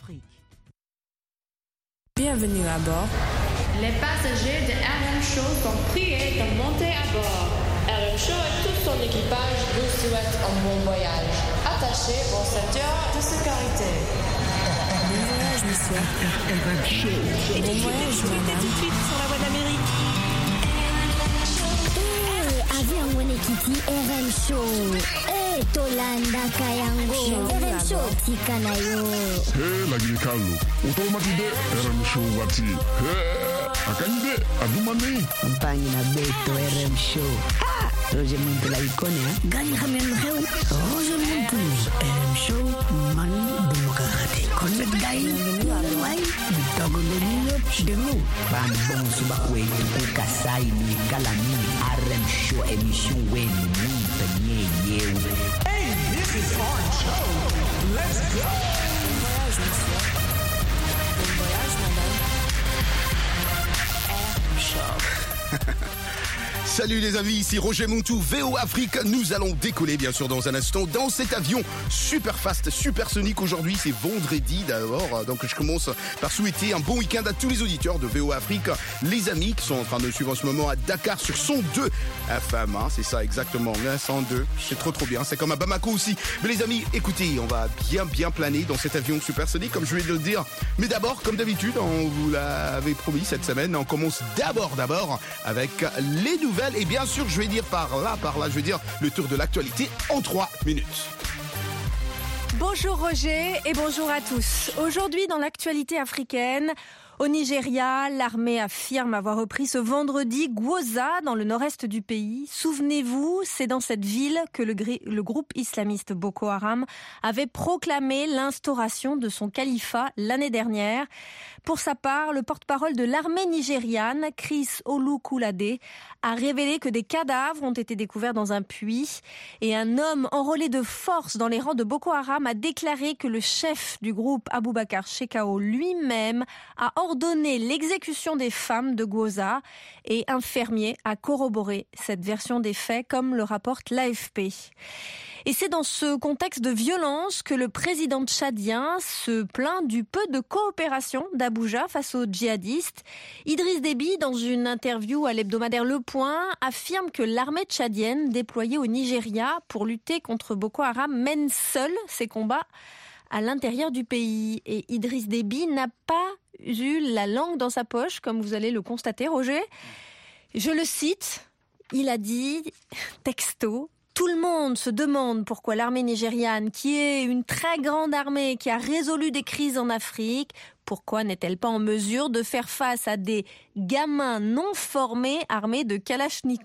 Afrique. Bienvenue à bord. Les passagers de RM Show sont priés de monter à bord. RM Show et tout son équipage vous souhaitent un bon voyage. Attachez vos ceintures de sécurité. Bon voyage, monsieur. RM Show. Bon voyage, madame. Tout de suite sur la voie d'Amérique. Avion Wenekiti RM Show. Tolanda Kayango. RM Show Tikanayo. Lagi Carlo. Automatide RM Show wati. Akande adumani. Mpani na beto RM Show. Roger Muntu la ikone Gani Hamel Heu. Roger Muntu. RM Show man demokrati. Connect guy. Why? Bitago lenino denu. Bambon suba kwetu kukasai ni kalami. RM Show emission wenu muntu nye yewe. Hey, this is RM Show. Let's go. Bon voyage, monsieur. Bon voyage, madame. RM Show. Salut les amis, ici Roger Montou, VO Afrique. Nous allons décoller bien sûr dans un instant dans cet avion super fast, supersonique. Aujourd'hui c'est vendredi d'abord, donc je commence par souhaiter un bon week-end à tous les auditeurs de VO Afrique, les amis qui sont en train de suivre en ce moment à Dakar sur 102 FM, hein, c'est ça exactement, 102, c'est trop bien, c'est comme à Bamako aussi. Mais les amis, écoutez, on va bien planer dans cet avion supersonique comme je vais le dire. Mais d'abord, comme d'habitude, on vous l'avait promis cette semaine, on commence d'abord avec les nouvelles. Et bien sûr, je vais dire par là, je vais dire le tour de l'actualité en 3 minutes. Bonjour Roger et bonjour à tous. Aujourd'hui dans l'actualité africaine, au Nigeria, l'armée affirme avoir repris ce vendredi Gwoza dans le nord-est du pays. Souvenez-vous, c'est dans cette ville que le groupe islamiste Boko Haram avait proclamé l'instauration de son califat l'année dernière. Pour sa part, le porte-parole de l'armée nigériane, Chris Olukolade, a révélé que des cadavres ont été découverts dans un puits et un homme enrôlé de force dans les rangs de Boko Haram a déclaré que le chef du groupe Aboubakar Shekau lui-même a ordonné l'exécution des femmes de Gwoza et un fermier a corroboré cette version des faits comme le rapporte l'AFP. Et c'est dans ce contexte de violence que le président tchadien se plaint du peu de coopération d'Abuja face aux djihadistes. Idriss Déby, dans une interview à l'hebdomadaire Le Point, affirme que l'armée tchadienne déployée au Nigeria pour lutter contre Boko Haram mène seule ses combats à l'intérieur du pays. Et Idriss Déby n'a pas eu la langue dans sa poche, comme vous allez le constater, Roger. Je le cite, il a dit, texto, « Tout le monde se demande pourquoi l'armée nigériane, qui est une très grande armée, qui a résolu des crises en Afrique, pourquoi n'est-elle pas en mesure de faire face à des gamins non formés armés de Kalachnikov ?»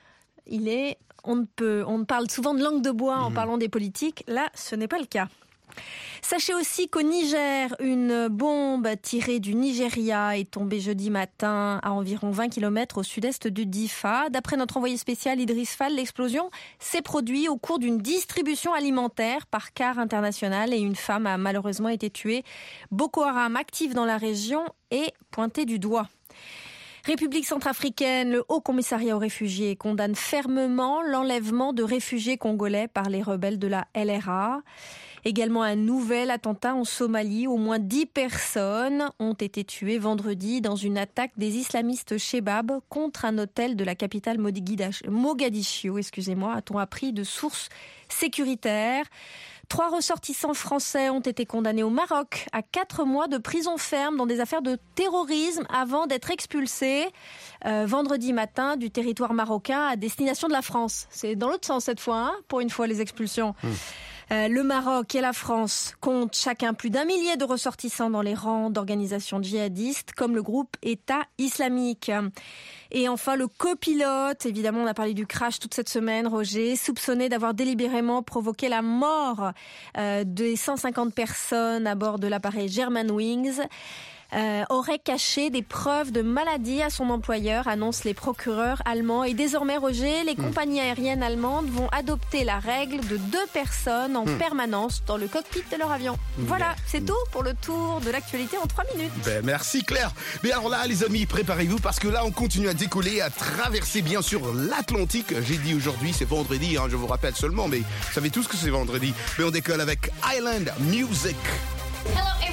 On parle souvent de langue de bois en parlant des politiques. Là, ce n'est pas le cas. Sachez aussi qu'au Niger, une bombe tirée du Nigeria est tombée jeudi matin à environ 20 km au sud-est de Difa. D'après notre envoyé spécial Idriss Fall, l'explosion s'est produite au cours d'une distribution alimentaire par car international et une femme a malheureusement été tuée. Boko Haram, actif dans la région, est pointé du doigt. République centrafricaine, le Haut Commissariat aux réfugiés condamne fermement l'enlèvement de réfugiés congolais par les rebelles de la LRA. Également un nouvel attentat en Somalie. Au moins 10 personnes ont été tuées vendredi dans une attaque des islamistes Shebab contre un hôtel de la capitale Mogadiscio, a-t-on appris de sources sécuritaires. 3 ressortissants français ont été condamnés au Maroc à 4 mois de prison ferme dans des affaires de terrorisme avant d'être expulsés vendredi matin du territoire marocain à destination de la France. C'est dans l'autre sens cette fois, pour une fois les expulsions. Le Maroc et la France comptent chacun plus d'1 millier de ressortissants dans les rangs d'organisations djihadistes comme le groupe État islamique. Et enfin, le copilote, évidemment on a parlé du crash toute cette semaine, Roger, soupçonné d'avoir délibérément provoqué la mort des 150 personnes à bord de l'appareil Germanwings. Aurait caché des preuves de maladie à son employeur, annoncent les procureurs allemands. Et désormais, Roger, les compagnies aériennes allemandes vont adopter la règle de 2 personnes en permanence dans le cockpit de leur avion. Voilà, c'est tout pour le tour de l'actualité en 3 minutes. Merci Claire. Mais alors là, les amis, préparez-vous parce que là, on continue à décoller, à traverser bien sûr l'Atlantique. J'ai dit aujourd'hui, c'est vendredi, je vous rappelle seulement, mais vous savez tous que c'est vendredi. Mais on décolle avec Island Music. Hello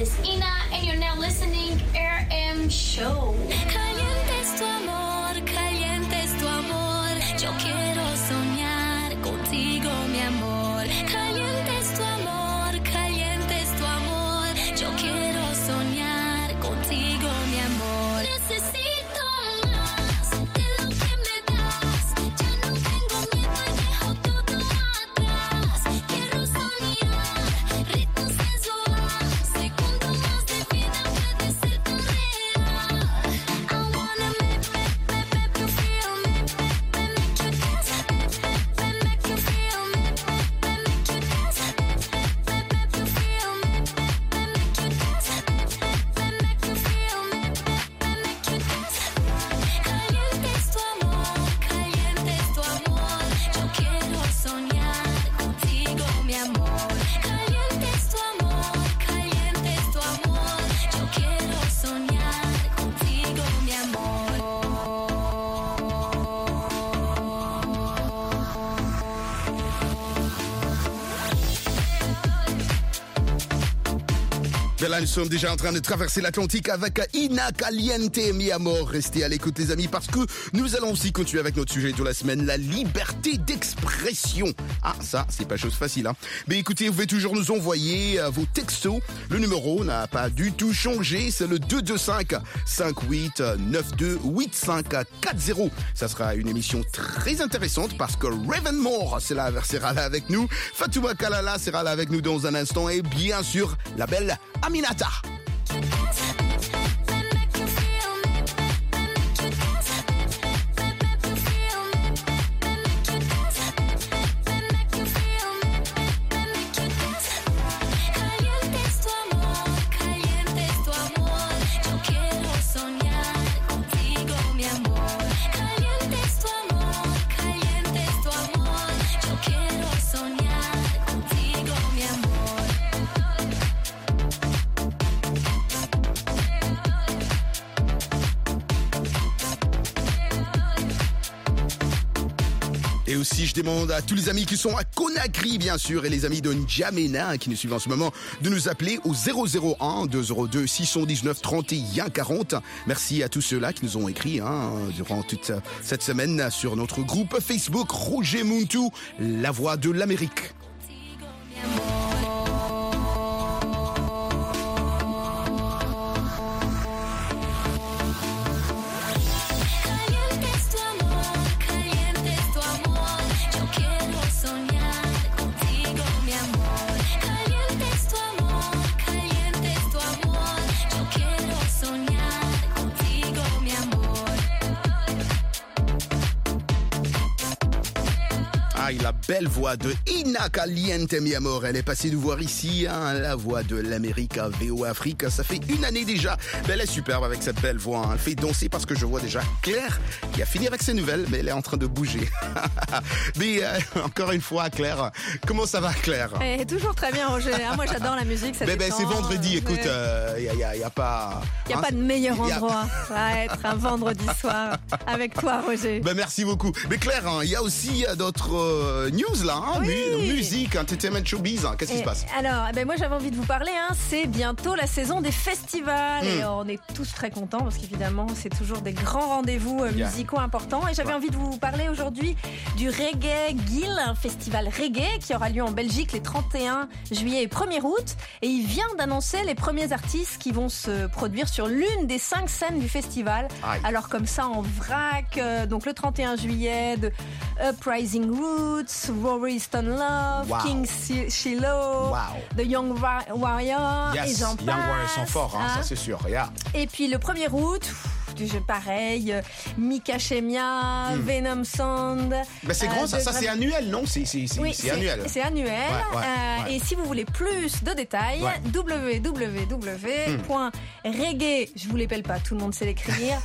is Ina, and you're now listening RM Show. Caliente es tu amor, caliente es tu amor. Yo quiero soñar contigo, mi amor. Caliente es tu amor, caliente es tu amor. Yo quiero soñar contigo, mi amor. Necesito más de lo que me das. Ya no tengo miedo y dejo todo atrás. Quiero soñar ritmo sensual. Segundo más de vida puede ser tan real. I wanna make you feel me, make you dance, make you feel me, make you dance, make you feel me, make you dance, make you feel me, make you dance. Caliente es tu amor, caliente es tu amor. Yo quiero soñar contigo, mi amor. Caliente es tu amor, caliente es tu amor. Yo quiero soñar contigo, mi amor. Là, nous sommes déjà en train de traverser l'Atlantique avec Ina Caliente, mi amor. Restez à l'écoute, les amis, parce que nous allons aussi continuer avec notre sujet de la semaine, la liberté d'expression. Ah, ça, c'est pas chose facile, hein. Mais écoutez, vous pouvez toujours nous envoyer vos textos. Le numéro n'a pas du tout changé. C'est le 225 58 92 85 40. Ça sera une émission très intéressante parce que Raven Moore sera là avec nous. Fatouma Kalala sera là avec nous dans un instant. Et bien sûr, la belle Aminata. Et aussi, je demande à tous les amis qui sont à Conakry, bien sûr, et les amis de N'Djamena qui nous suivent en ce moment, de nous appeler au 001 202 619 31 40. Merci à tous ceux-là qui nous ont écrit durant toute cette semaine sur notre groupe Facebook Roger Muntu, la voix de l'Amérique. La belle voix de Ina Caliente, mi amor. Elle est passée nous voir ici, la voix de l'Amérique à VOA Afrique. Ça fait une année déjà. Elle est superbe avec cette belle voix. Elle fait danser parce que je vois déjà Claire qui a fini avec ses nouvelles, mais elle est en train de bouger. Mais encore une fois, Claire, comment ça va, Claire? Toujours très bien, Roger. Moi, j'adore la musique. Ça c'est vendredi. Écoute, y a pas. Il n'y a pas de meilleur endroit à être un vendredi soir avec toi, Roger. Merci beaucoup. Mais Claire, il y a aussi d'autres news là, musique, entertainment, showbiz, qu'est-ce qui se passe? Alors, moi j'avais envie de vous parler, c'est bientôt la saison des festivals et on est tous très contents parce qu'évidemment c'est toujours des grands rendez-vous musicaux importants et j'avais envie de vous parler aujourd'hui du Reggae Guild, un festival reggae qui aura lieu en Belgique les 31 juillet et 1er août et il vient d'annoncer les premiers artistes qui vont se produire sur l'une des 5 scènes du festival. Alors comme ça en vrac, donc le 31 juillet de Uprising Roots, Rory Stone Love, King Shiloh, The Young Warrior et j'en passe. Young Warriors sont forts, ça c'est sûr. Et puis le 1er août, pareil, Mika Shemia, Venom Sound. C'est grand ça c'est annuel, non? C'est annuel. C'est annuel. Et si vous voulez plus de détails, www.reggae, je vous l'appelle pas, tout le monde sait l'écrire,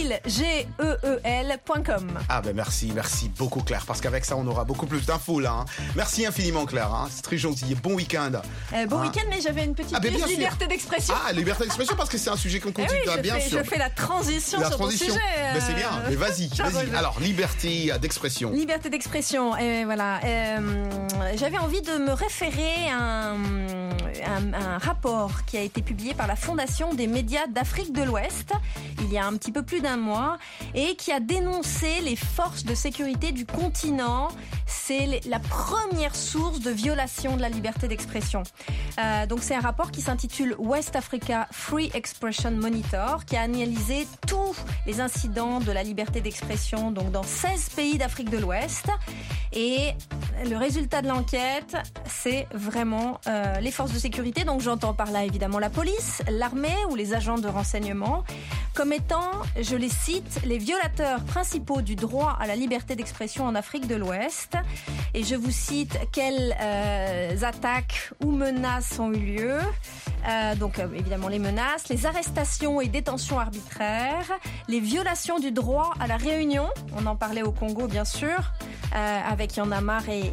guil.com. Merci beaucoup Claire, parce qu'avec ça on aura beaucoup plus d'infos là. Merci infiniment Claire, c'est très gentil. Bon week-end. Bon week-end, mais j'avais une petite liberté d'expression. Liberté d'expression parce que c'est un sujet qu'on continue bien sûr. Je fais la transition transition sur ton sujet. Mais c'est bien, mais vas-y. Alors, liberté d'expression. Liberté d'expression, et voilà. J'avais envie de me référer à un rapport qui a été publié par la Fondation des médias d'Afrique de l'Ouest il y a un petit peu plus d'un mois et qui a dénoncé les forces de sécurité du continent. C'est la première source de violation de la liberté d'expression. Donc c'est un rapport qui s'intitule West Africa Free Expression Monitor qui a analysé tous les incidents de la liberté d'expression donc dans 16 pays d'Afrique de l'Ouest. Et le résultat de l'enquête, c'est vraiment les forces de sécurité. Donc j'entends par là évidemment la police, l'armée ou les agents de renseignement comme étant, je les cite, les violateurs principaux du droit à la liberté d'expression en Afrique de l'Ouest. Et je vous cite quelles attaques ou menaces ont eu lieu. Donc évidemment les menaces, les arrestations et détentions arbitraires, les violations du droit à la réunion, on en parlait au Congo bien sûr, avec Y'en a marre et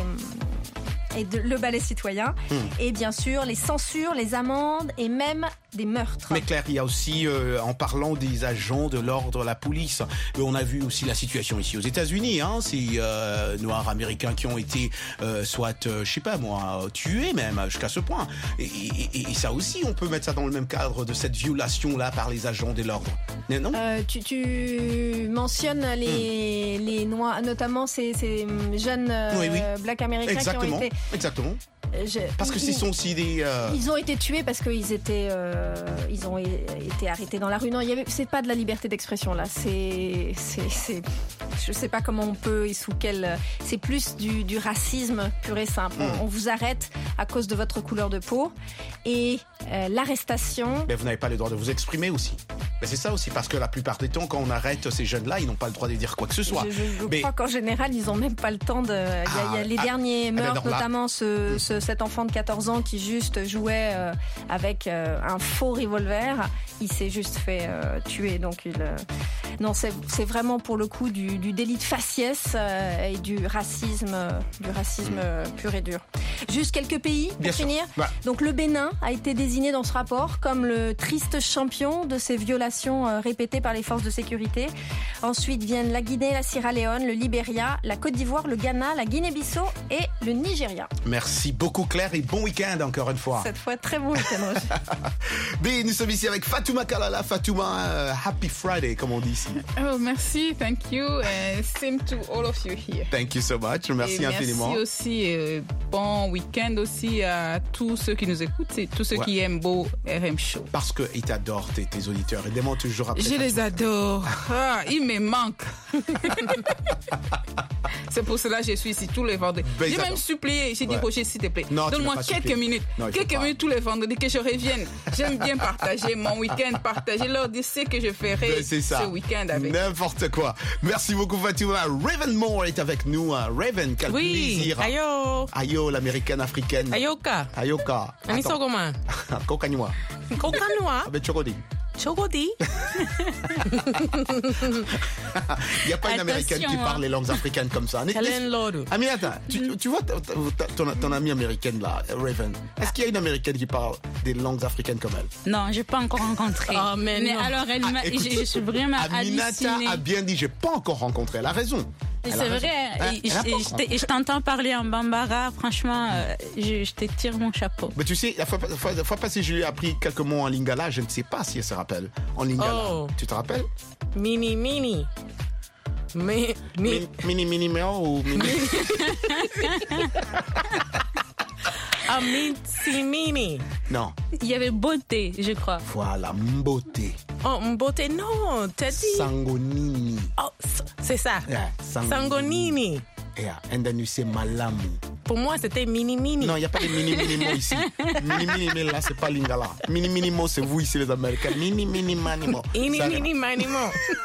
le ballet citoyen, et bien sûr les censures, les amendes et même des meurtres. Mais Claire, il y a aussi, en parlant des agents de l'ordre, la police, on a vu aussi la situation ici aux États-Unis, ces Noirs américains qui ont été soit, je sais pas moi, tués même jusqu'à ce point. Et ça aussi, on peut mettre ça dans le même cadre de cette violation-là par les agents de l'ordre. Non tu mentionnes les Noirs, notamment ces jeunes Black américains. Exactement. Qui ont été... Exactement. Parce que ce sont aussi des... Ils ont été tués parce qu'ils ils ont été arrêtés dans la rue. Non, c'est pas de la liberté d'expression là. Je sais pas comment on peut et sous quel. C'est plus du racisme pur et simple. On vous arrête à cause de votre couleur de peau et l'arrestation. Mais vous n'avez pas le droit de vous exprimer aussi. Mais c'est ça aussi, parce que la plupart des temps, quand on arrête ces jeunes-là, ils n'ont pas le droit de dire quoi que ce soit. Je crois qu'en général, ils n'ont même pas le temps de... Il y a les derniers meurtres, notamment cet enfant de 14 ans qui juste jouait avec un faux revolver. Il s'est juste fait tuer. Donc, non, c'est vraiment pour le coup du délit de faciès et du racisme pur et dur. Juste quelques pays pour finir. Ouais. Donc, le Bénin a été désigné dans ce rapport comme le triste champion de ces violations répétées par les forces de sécurité. Ensuite viennent la Guinée, la Sierra Leone, le Libéria, la Côte d'Ivoire, le Ghana, la Guinée-Bissau et le Nigeria. Merci beaucoup Claire et bon week-end encore une fois. Cette fois, très bon week-end. B, nous sommes ici avec Fatouma Kalala. Fatouma, happy Friday comme on dit ici. Oh, merci, thank you, and same to all of you here. Thank you so much, merci infiniment. Merci aussi, bon week-end aussi à tous ceux qui nous écoutent et tous ceux qui aiment beau RM Show. Parce qu'ils t'adorent, tes auditeurs, et demandent toujours après. Je les adore, ils me manquent. C'est pour cela que je suis ici tous les vendredis. J'ai même supplié, j'ai dit Roger, s'il te plaît, donne-moi quelques minutes tous les vendredis que je revienne. J'aime bien partager mon week-end, leur dire ce que je ferai ce week-end avec. N'importe quoi. Merci beaucoup Fatouma. Raven Moore est avec nous. Raven, quel plaisir. Ayo, l'américaine africaine. Ayoka. Aniso comment? Kokanwa. Avec Chokodi. Chokodi. Il n'y a pas une américaine qui parle les langues africaines comme ça. Aminata, tu vois ton amie américaine là, Raven. Est-ce qu'il y a une américaine qui parle des langues africaines comme elle? Non, je n'ai pas encore rencontré. Mais alors, je suis vraiment hallucinée. Aminata a bien dit, je n'ai pas encore rencontré. Elle a raison. C'est vrai, et je t'entends parler en bambara, franchement, je te tire mon chapeau. Mais tu sais, la fois passée, je lui ai appris quelques mots en lingala, je ne sais pas si elle se rappelle. En lingala, tu te rappelles? Mini. Mini ou mini? Mini. Non. Il y avait beauté, je crois. Voilà, beauté. Oh, beauté, non, t'as dit. Sangonini. Oh, c'est ça. Yeah, Sangonini. Yeah, and then you say malamu. Pour moi, c'était mini. Non, il n'y a pas de mini-mini-mo ici. Mini-mini, là, c'est pas lingala. Mini-mini-mo, c'est vous ici, les Américains. Mini-mini-manimo. Mini-mini-manimo.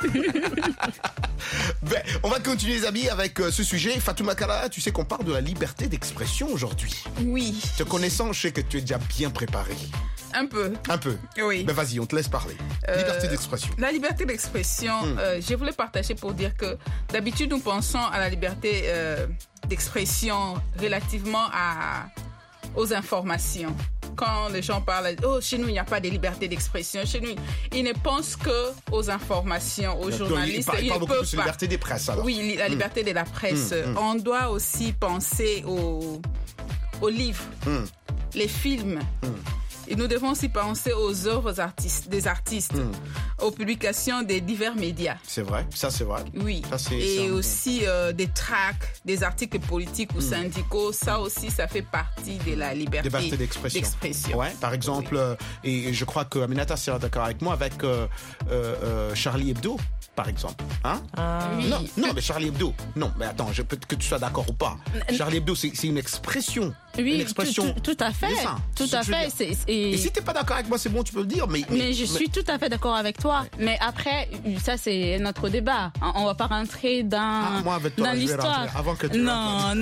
Ben, on va continuer, les amis, avec ce sujet. Fatouma Kalala, tu sais qu'on parle de la liberté d'expression aujourd'hui. Oui. Te connaissant, je sais que tu es déjà bien préparé. Un peu. Oui. Ben vas-y, on te laisse parler. Liberté d'expression. La liberté d'expression, je voulais partager pour dire que d'habitude, nous pensons à la liberté d'expression relativement aux informations. quand les gens parlent, oh, chez nous, il n'y a pas de liberté d'expression. Chez nous, ils ne pensent qu'aux informations, aux journalistes. Ils parlent beaucoup plus de la liberté des presses, alors. Oui, la liberté de la presse. On doit aussi penser aux livres, les films. Et nous devons aussi penser aux œuvres des artistes, aux publications des divers médias. C'est vrai, ça c'est vrai. Oui, aussi des tracts, des articles politiques ou syndicaux, ça aussi, ça fait partie de la liberté d'expression. Ouais, par exemple, et je crois que Aminata sera d'accord avec moi, avec Charlie Hebdo. Par exemple, hein? Oui. Non, mais Charlie Hebdo. Non, mais attends, peut-être que tu sois d'accord ou pas. Charlie Hebdo, c'est une expression. Oui, une expression. Tout à fait. Tout à fait. Et si t'es pas d'accord avec moi, c'est bon, tu peux le dire. Mais je suis tout à fait d'accord avec toi. Ouais. Mais après, ça c'est notre débat. On va pas rentrer dans moi avec toi, dans l'histoire. Avant que tu non.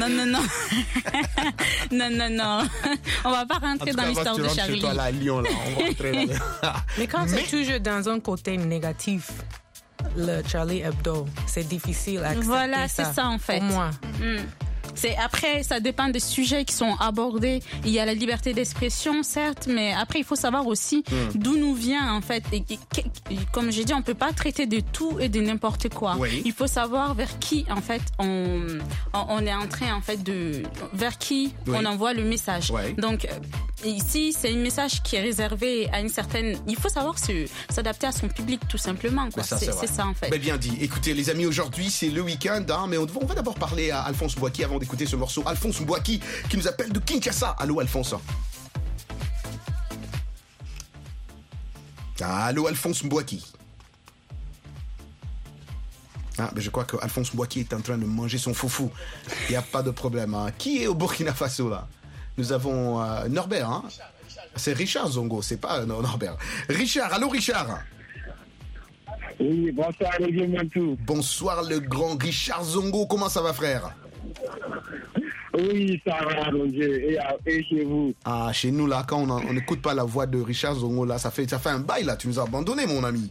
Non. On va pas rentrer dans l'histoire de Charlie. Chez toi, là, à Lyon, là, on va rentrer là. Mais quand c'est toujours dans un côté négatif, le Charlie Hebdo, c'est difficile à accepter. Voilà, c'est ça en fait. Pour moi. Après, ça dépend des sujets qui sont abordés. Il y a la liberté d'expression, certes, mais après, il faut savoir aussi d'où nous vient, en fait. Et comme j'ai dit, on peut pas traiter de tout et de n'importe quoi. Oui. Il faut savoir vers qui, en fait, on est en train, en fait, vers qui on envoie le message. Oui. Donc, ici, c'est un message qui est réservé à une certaine... Il faut savoir s'adapter à son public, tout simplement. Quoi. C'est ça, en fait. Mais bien dit. Écoutez, les amis, aujourd'hui, c'est le week-end, hein, mais on va d'abord parler à Alphonse Mbouaki avant d'écouter ce morceau. Alphonse Mbouaki qui nous appelle de Kinshasa. Allô, Alphonse. Allô, Alphonse Mbouaki. Mais je crois que Alphonse Mbouaki est en train de manger son foufou. Il n'y a pas de problème. Hein. Qui est au Burkina Faso, là? Nous avons Norbert. Hein? C'est Richard Zongo, c'est pas Norbert. Richard, allô Richard. Oui, bonsoir Roger Montou. Bonsoir le grand Richard Zongo, comment ça va frère? Oui, ça va Roger, et chez vous? Chez nous là, quand on n'écoute pas la voix de Richard Zongo là, ça fait un bail là, tu nous as abandonné mon ami.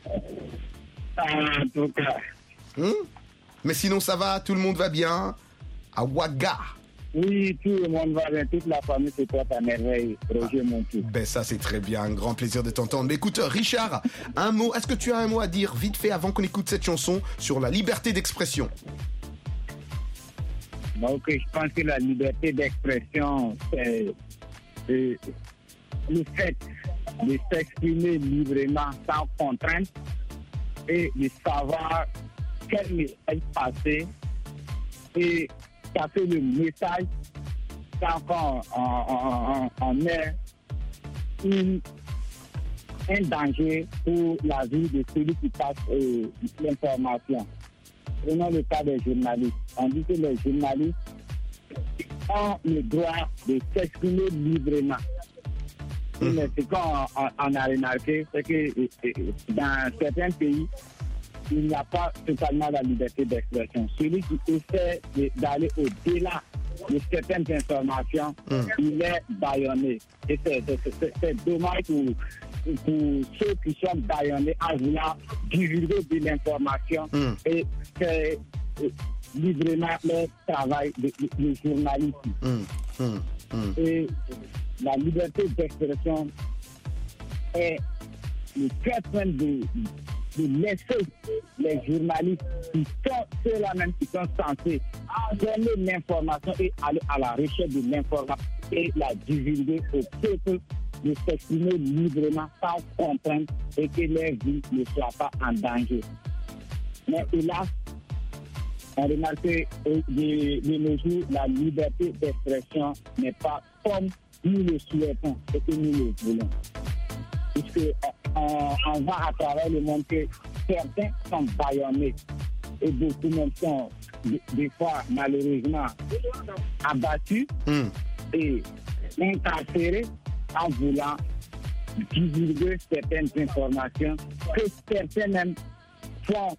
En tout cas. Mais sinon ça va, tout le monde va bien? À Ouaga? Oui, tout le monde va bien, toute la famille se porte à merveille, Roger Montou. Ben ça c'est très bien, un grand plaisir de t'entendre. Mais écoute Richard, un mot, est-ce que tu as un mot à dire vite fait avant qu'on écoute cette chanson sur la liberté d'expression? Donc je pense que la liberté d'expression, c'est le fait de s'exprimer librement sans contrainte et de savoir quel message passer et passer le message sans qu'on ait un danger pour la vie de celui qui passe l'information. Prenons le cas des journalistes. On dit que les journalistes ont le droit de s'exprimer librement. Mais ce qu'on a remarqué, c'est que dans certains pays, il n'y a pas totalement la liberté d'expression. Celui qui essaie d'aller au-delà de certaines informations, il est bâillonné. Et c'est dommage pour ceux qui sont bâillonnés en voulant divulguer de l'information et faire librement leur travail de journalisme. Et la liberté d'expression est le traitement de laisser les journalistes qui sont ceux-là même qui sont censés donner l'information et aller à la recherche de l'information et la divulguer au peuple, de s'exprimer librement sans contrainte et que leur vie ne soit pas en danger. Mais hélas, on remarque que de nos jours, la liberté d'expression n'est pas comme nous le souhaitons et que nous le voulons. Puisque on va à travers le monde que certains sont bâillonnés et beaucoup même sont des fois malheureusement abattus et incarcérés en voulant divulguer certaines informations que certains même font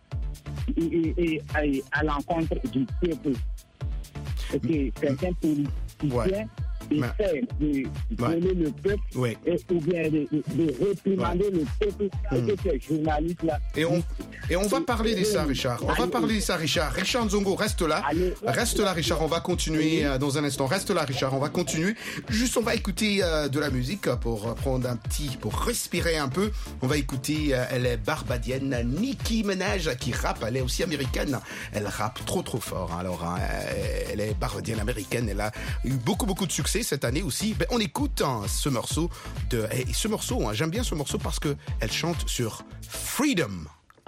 à l'encontre du peuple. Et que certains politiciens essaie de voler le peuple ou bien de réprimander le peuple avec ces journalistes-là. Et on va parler de ça, Richard. On va parler de ça, Richard. Richard Nzongo, reste là. Reste là, Richard. On va continuer dans un instant. Reste là, Richard. On va continuer. Juste, on va écouter de la musique pour prendre pour respirer un peu. On va écouter, elle est barbadienne, Nicki Minaj, qui rappe. Elle est aussi américaine. Elle rappe trop fort. Alors, elle est barbadienne américaine. Elle a eu beaucoup de succès cette année aussi. Ben, on écoute ce morceau j'aime bien ce morceau parce que elle chante sur Freedom.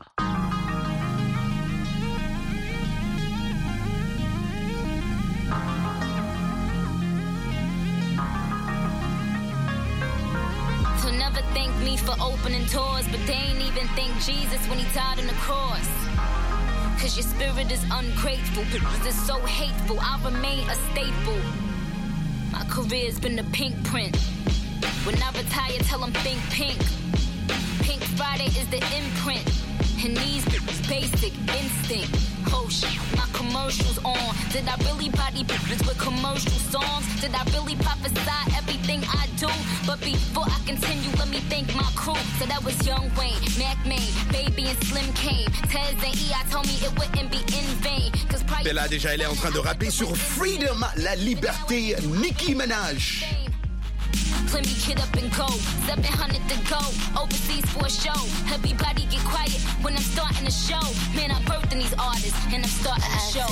They'll never thank me for opening doors, but they ain't even thank Jesus when he died on the cross. Cause your spirit is ungrateful, cause it's so hateful, I remain a staple. My career's been a pink print. When I retire, tell them think pink. Pink Friday is the imprint. And these bitches basic instinct. Oh shit, my commercials on. Did I really body bitches with commercial songs? Did I really prophesy everything I do? But before I continue, let me thank my crew. So that was Young Wayne, Mac Main, Baby and Slim Kane. Tez and E.I. told me it wouldn't be in vain. Et là déjà elle est en train de rapper sur Freedom, la liberté, Nicki Minaj. Let me get up and go, 700 to go, overseas for a show. Everybody get quiet when I'm starting a show. Man, I'm birthing these artists and I'm starting a show.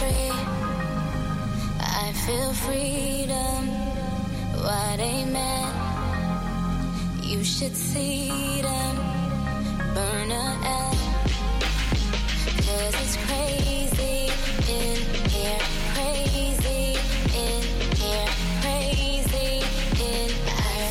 I feel freedom, what they meant. You should see them burn a L. Cause it's crazy in here, crazy in here, crazy in here.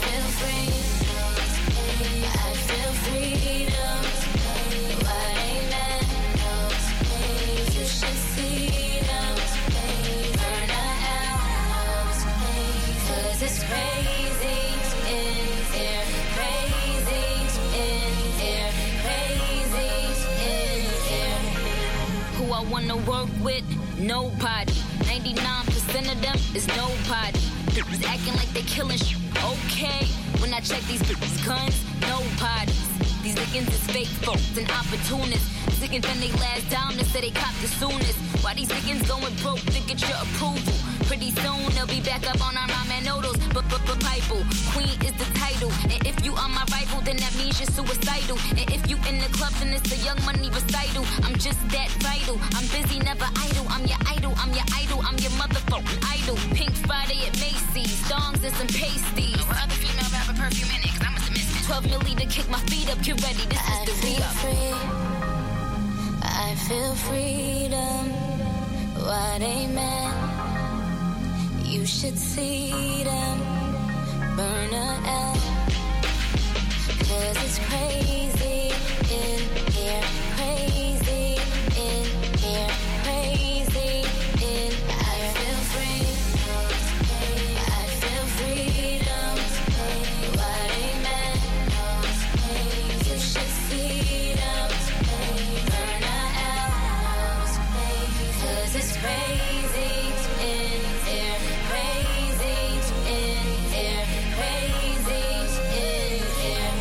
I feel freedom, what they meant. You should see them burn a house. Cause it's crazy in here, crazy in here, crazy in here. Who I wanna work with? Nobody. 99% of them is nobody. Bitches acting like they killing shit. Okay, when I check these bitches' guns, nobody's. These niggas is fake folks and opportunists. Niggas when they last down, they say they cop the soonest. Why these niggas going broke to get your approval? Pretty soon they'll be back up on our ramen noodles. But Bible, Queen is the title. And if you are my rival, then that means you're suicidal. And if you in the club, then it's a Young Money recital. I'm just that vital. I'm busy, never idle. I'm your idol, I'm your idol, I'm your motherfucking idol. Pink Friday at Macy's, thongs and some pasties. No other female rapper perfume in it, cause I must have missed it. 12 milli to kick my feet up, get ready, this is the re-up. I feel freedom, what they meant. You should see them burn a L. Cause it's crazy in here, crazy in here, crazy in here. I feel freedom, I feel freedom, what they meant. You should see them burn a L. Cause it's crazy in here, crazy in here, crazy in here.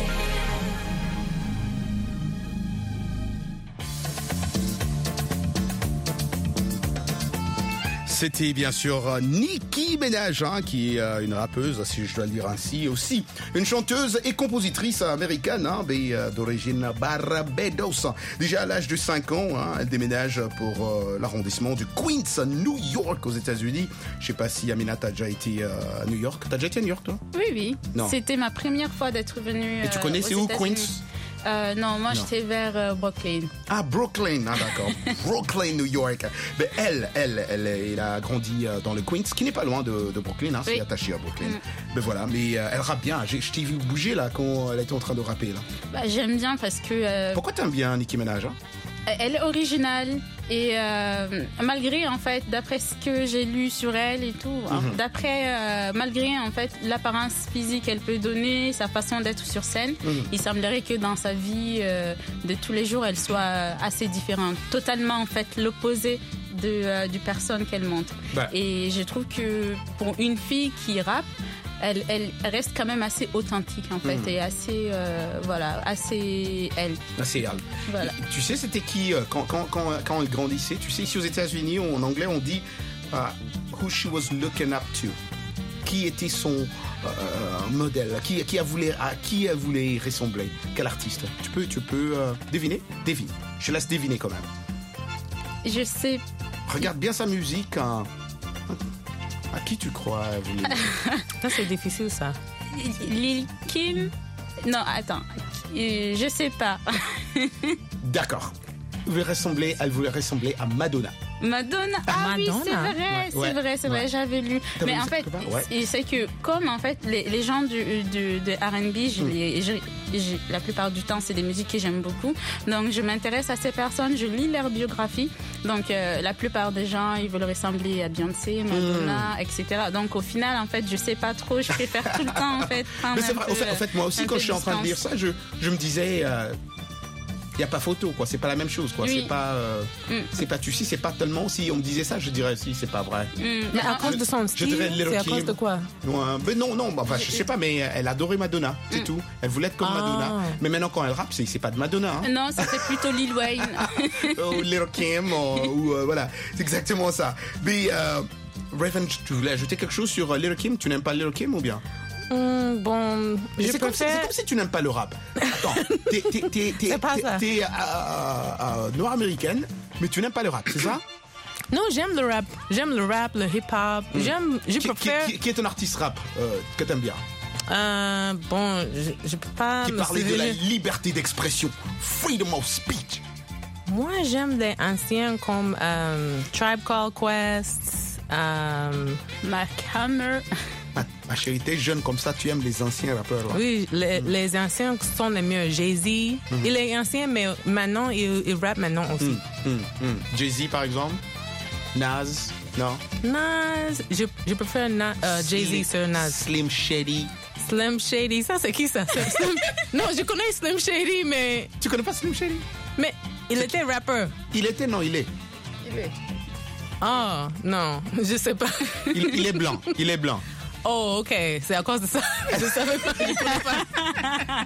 C'était bien sûr Nicki Minaj, qui est une rappeuse, si je dois le dire ainsi, aussi une chanteuse et compositrice américaine, d'origine Barbados. Déjà à l'âge de 5 ans, elle déménage pour l'arrondissement du Queens, New York, aux États-Unis. Je sais pas si Amina, t'as déjà été à New York. T'as déjà été à New York, toi? Oui. Non. C'était ma première fois d'être venue. Et tu connais, c'est où, Queens? Non, moi j'étais vers Brooklyn. Ah, Brooklyn, d'accord. Brooklyn, New York. Mais elle a grandi dans le Queens, qui n'est pas loin de Brooklyn, c'est attaché à Brooklyn. Mais voilà, mais elle rappe bien. Je t'ai vu bouger là quand elle était en train de rapper là. Bah, j'aime bien parce que. Pourquoi t'aimes bien Nicki Minaj? Elle est originale et malgré en fait, d'après ce que j'ai lu sur elle et tout, malgré en fait l'apparence physique qu'elle peut donner, sa façon d'être sur scène, il semblerait que dans sa vie de tous les jours, elle soit assez différente, totalement en fait l'opposé du personne qu'elle montre. Bah. Et je trouve que pour une fille qui rappe, elle reste quand même assez authentique en fait et assez assez elle. Assez elle. Voilà. Tu sais, c'était qui quand elle grandissait? Tu sais, ici aux États-Unis, en anglais, on dit who she was looking up to. Qui était son modèle? À qui elle voulait ressembler? Quel artiste? Tu peux deviner? Devine. Je laisse deviner quand même. Je sais. Regarde bien sa musique. À qui tu crois Ça, c'est difficile, ça. Lil Kim? Non, attends. Je sais pas. D'accord. Elle voulait ressembler à Madonna. Madonna, ah oui, c'est vrai, j'avais lu. Mais en fait, c'est que comme en fait les gens de R&B, la plupart du temps, c'est des musiques que j'aime beaucoup. Donc, je m'intéresse à ces personnes, je lis leur biographie. Donc, la plupart des gens, ils veulent ressembler à Beyoncé, Madonna, etc. Donc, au final, en fait, je sais pas trop. Je préfère tout le temps, en fait, prendre Mais c'est vrai, en fait, moi aussi, quand je suis en train de lire ça, je me disais... Il n'y a pas photo, quoi. C'est pas la même chose, quoi. Oui. C'est pas, tu sais, c'est pas tellement. Si on me disait ça, je dirais si, c'est pas vrai. Mais à cause de son style, c'est à cause de quoi? Mais non, enfin, je sais pas, mais elle adorait Madonna, c'est tout. Elle voulait être comme Madonna. Mais maintenant, quand elle rappe, c'est pas de Madonna. Hein. Non, c'était plutôt Lil Wayne. Ou Lil Kim, ou voilà. C'est exactement ça. Mais, Raven, tu voulais ajouter quelque chose sur Lil Kim? Tu n'aimes pas Lil Kim ou bien? Bon, c'est comme si tu n'aimes pas le rap. Attends, t'es noire américaine, mais tu n'aimes pas le rap, c'est ça? Non, j'aime le rap. J'aime le rap, le hip-hop. Je préfère... Qui est ton artiste rap que t'aimes bien? Bon, je peux pas... Qui parlait de la liberté d'expression, freedom of speech. Moi, j'aime des anciens comme Tribe Called Quest, Mac Hammer... Ma chérie, t'es jeune comme ça, tu aimes les anciens rappeurs. Là. Oui, les anciens sont les mieux. Jay-Z, il est ancien, mais maintenant, il rappe maintenant aussi. Jay-Z, par exemple? Nas? Non? Nas, je préfère Jay-Z sur Nas. Slim Shady? Slim Shady, ça c'est qui ça? Non, je connais Slim Shady, mais... Tu connais pas Slim Shady? Mais il était rappeur. Il était, non, il est. Oh, non, je sais pas. Il est blanc, il est blanc. Oh, ok, c'est à cause de ça. Je savais pas, je connais pas.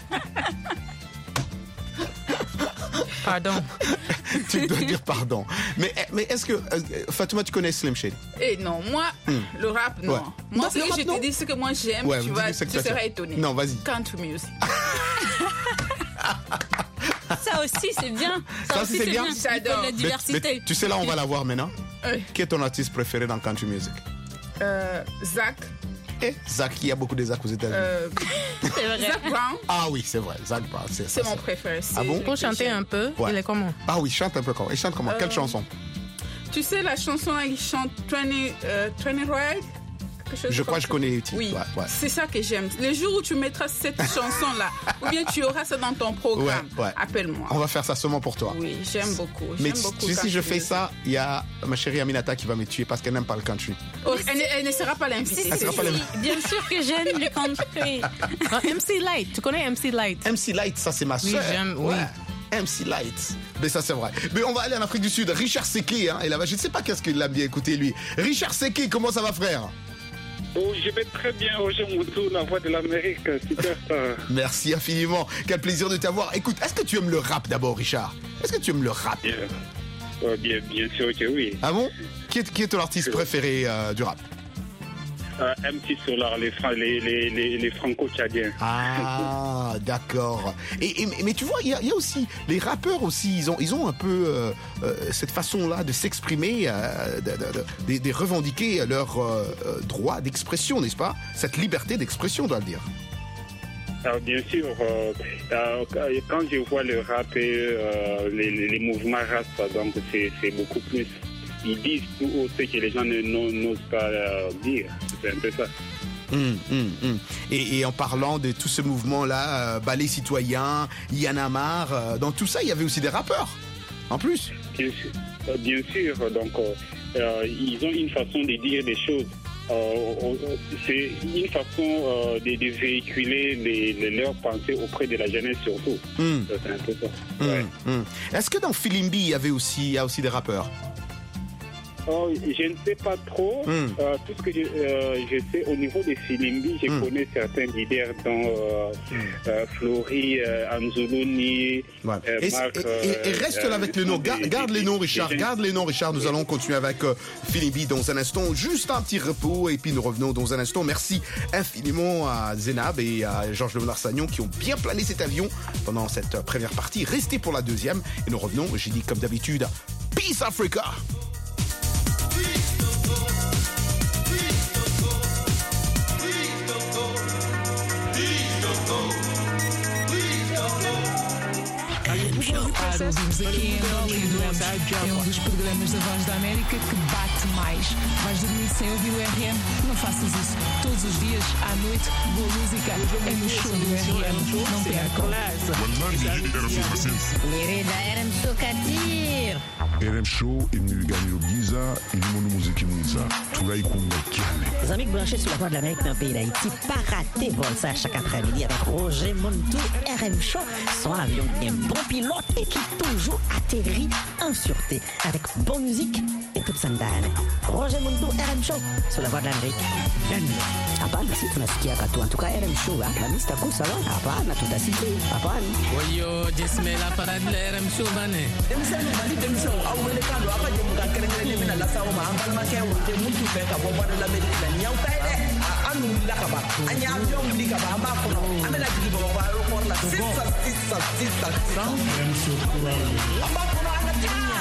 Pardon. Tu dois dire pardon. Mais est-ce que, Fatouma, tu connais Slim Shady? Non, moi, le rap, non. Ouais. Moi, ce que je te dis, ce que moi j'aime, tu seras étonné. Non, vas-y. Country music. Ça aussi, c'est bien. Ça aussi, c'est bien. J'adore. La diversité. Mais, tu sais, là, on va la voir maintenant. Qui est ton artiste préféré dans country music? Zach. Zach, il y a beaucoup de Zach aux États-Unis. C'est vrai. Zach Brown. Ah oui, c'est vrai. Zach Brown, c'est mon préféré. Ah bon? Pour chanter un peu, il est comment? Ah oui, chante un peu comment? Il chante comment? Quelle chanson? Tu sais, la chanson là, il chante 20 Ride? Je crois que je connais les titres. Oui, c'est ça que j'aime. Le jour où tu mettras cette chanson-là, ou bien tu auras ça dans ton programme, appelle-moi. On va faire ça seulement pour toi. Oui, j'aime beaucoup. Mais si je fais ça, il y a ma chérie Aminata qui va me tuer parce qu'elle n'aime pas le country. Elle ne sera pas l'invitée. Bien sûr que j'aime le country. MC Light, tu connais MC Light? MC Light, ça c'est ma soeur. Oui, j'aime, oui. MC Light. Mais ça c'est vrai. Mais on va aller en Afrique du Sud. Richard Seke, et là-bas, je ne sais pas qu'est-ce qu'il a bien écouté lui. Richard Seke, comment ça va, frère? Oh, je vais très bien, Roger Moutou, la voix de l'Amérique, superstar. Merci infiniment, quel plaisir de t'avoir. Écoute, est-ce que tu aimes le rap d'abord, Richard? Est-ce que tu aimes le rap? Bien sûr que oui. Ah bon? Qui est ton artiste préféré du rap? MC Solar, les franco-tchadiens. Ah, d'accord. Mais tu vois, il y a aussi, les rappeurs aussi, ils ont un peu cette façon-là de s'exprimer, de revendiquer leur droit d'expression, n'est-ce pas? Cette liberté d'expression, on doit le dire. Alors, bien sûr, quand je vois le rap et les mouvements rap, donc c'est beaucoup plus... Ils disent tout haut ce que les gens n'osent pas dire. C'est un peu ça. Et en parlant de tout ce mouvement-là, Ballet Citoyen, Y'en a marre, dans tout ça, il y avait aussi des rappeurs, en plus. Bien sûr. Donc, ils ont une façon de dire des choses. C'est une façon de véhiculer leurs pensées auprès de la jeunesse, surtout. C'est un peu ça. Est-ce que dans Filimbi, il y a aussi des rappeurs? Je ne sais pas trop. Tout ce que je sais au niveau des Filimbi, je connais certains leaders dont Flory, Anzuluni, Marc. Et reste là avec les noms. Garde les noms, Richard. Garde les noms, Richard. Nous allons continuer avec Filimbi dans un instant. Juste un petit repos et puis nous revenons dans un instant. Merci infiniment à Zénab et à Georges Leonard-Sagnon qui ont bien plané cet avion pendant cette première partie. Restez pour la deuxième et nous revenons. J'ai dit comme d'habitude, Peace Africa. Para ouvirmos aqui em Hollywood, é um dos programas da Voz da América que bate mais. Vais dormir sem ouvir o RM? Não faças isso. Todos os dias, à noite, boa música é no show do RM. Não percam. RM Show Kadir. RM Show imniganyiro byiza irimo n'umuziki mwiza turayikunda cyane. Les amis branchés sur la Voix de l'Amérique dans le pays d'Haïti, pas rater vol ça chaque après-midi avec Roger Montou, RM Show, son avion bien bon pilote et qui toujours atterrit en sûreté avec bonne musique et toute sa ndani. Roger Montou, RM Show sur la Voix de l'Amérique. Hapana, si tunasikia katu. En tout cas, RM Show, la lista kusa wa hapana, tutasikia. Hapana. Oyo, jesme la parade de RM Show bane. Demisano mali demisano au wele kando apa je muka kerengere mina la sawo ma ambal ma ke wote muntu be ka bo Voix de l'Amérique la nyaw tay de anu la ka ba anya avion li ka ba ma ko no amela digi bo ba ro por la sissa RM Show amba ko no ana tinya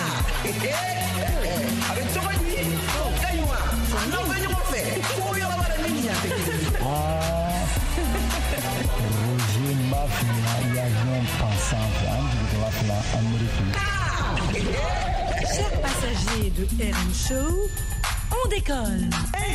avec toi lui kaywa no be yo fe ko yo la ba ni nya Roger Mafia, l'avion pensant de la Amérique. Chers passagers de RM Show, on décolle.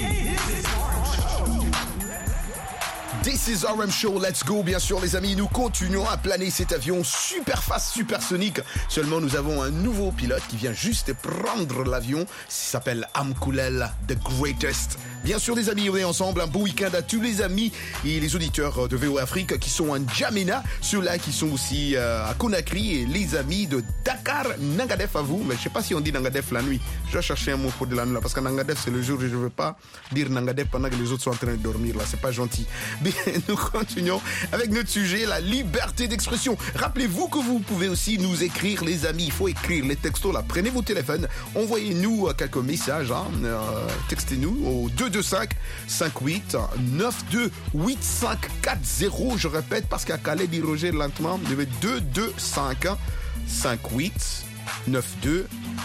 This is RM Show, let's go, bien sûr les amis, nous continuons à planer cet avion super fast, supersonique. Seulement nous avons un nouveau pilote qui vient juste prendre l'avion, il s'appelle Amkulel, the greatest. Bien sûr les amis, on est ensemble, un beau week-end à tous les amis et les auditeurs de VOA Afrique qui sont en Djamena, ceux-là qui sont aussi à Conakry et les amis de Dakar, Nangadef à vous, mais je sais pas si on dit Nangadef la nuit, je dois chercher un mot pour de la nuit là, parce que Nangadef c'est le jour et je veux pas dire Nangadef pendant que les autres sont en train de dormir là, c'est pas gentil. Mais nous continuons avec notre sujet, la liberté d'expression. Rappelez-vous que vous pouvez aussi nous écrire les amis, il faut écrire les textos là, prenez vos téléphones, envoyez-nous quelques messages, textez-nous au 225 58 92 8540. Je répète parce qu'à Calais dit Roger lentement, il y avait 225 58 92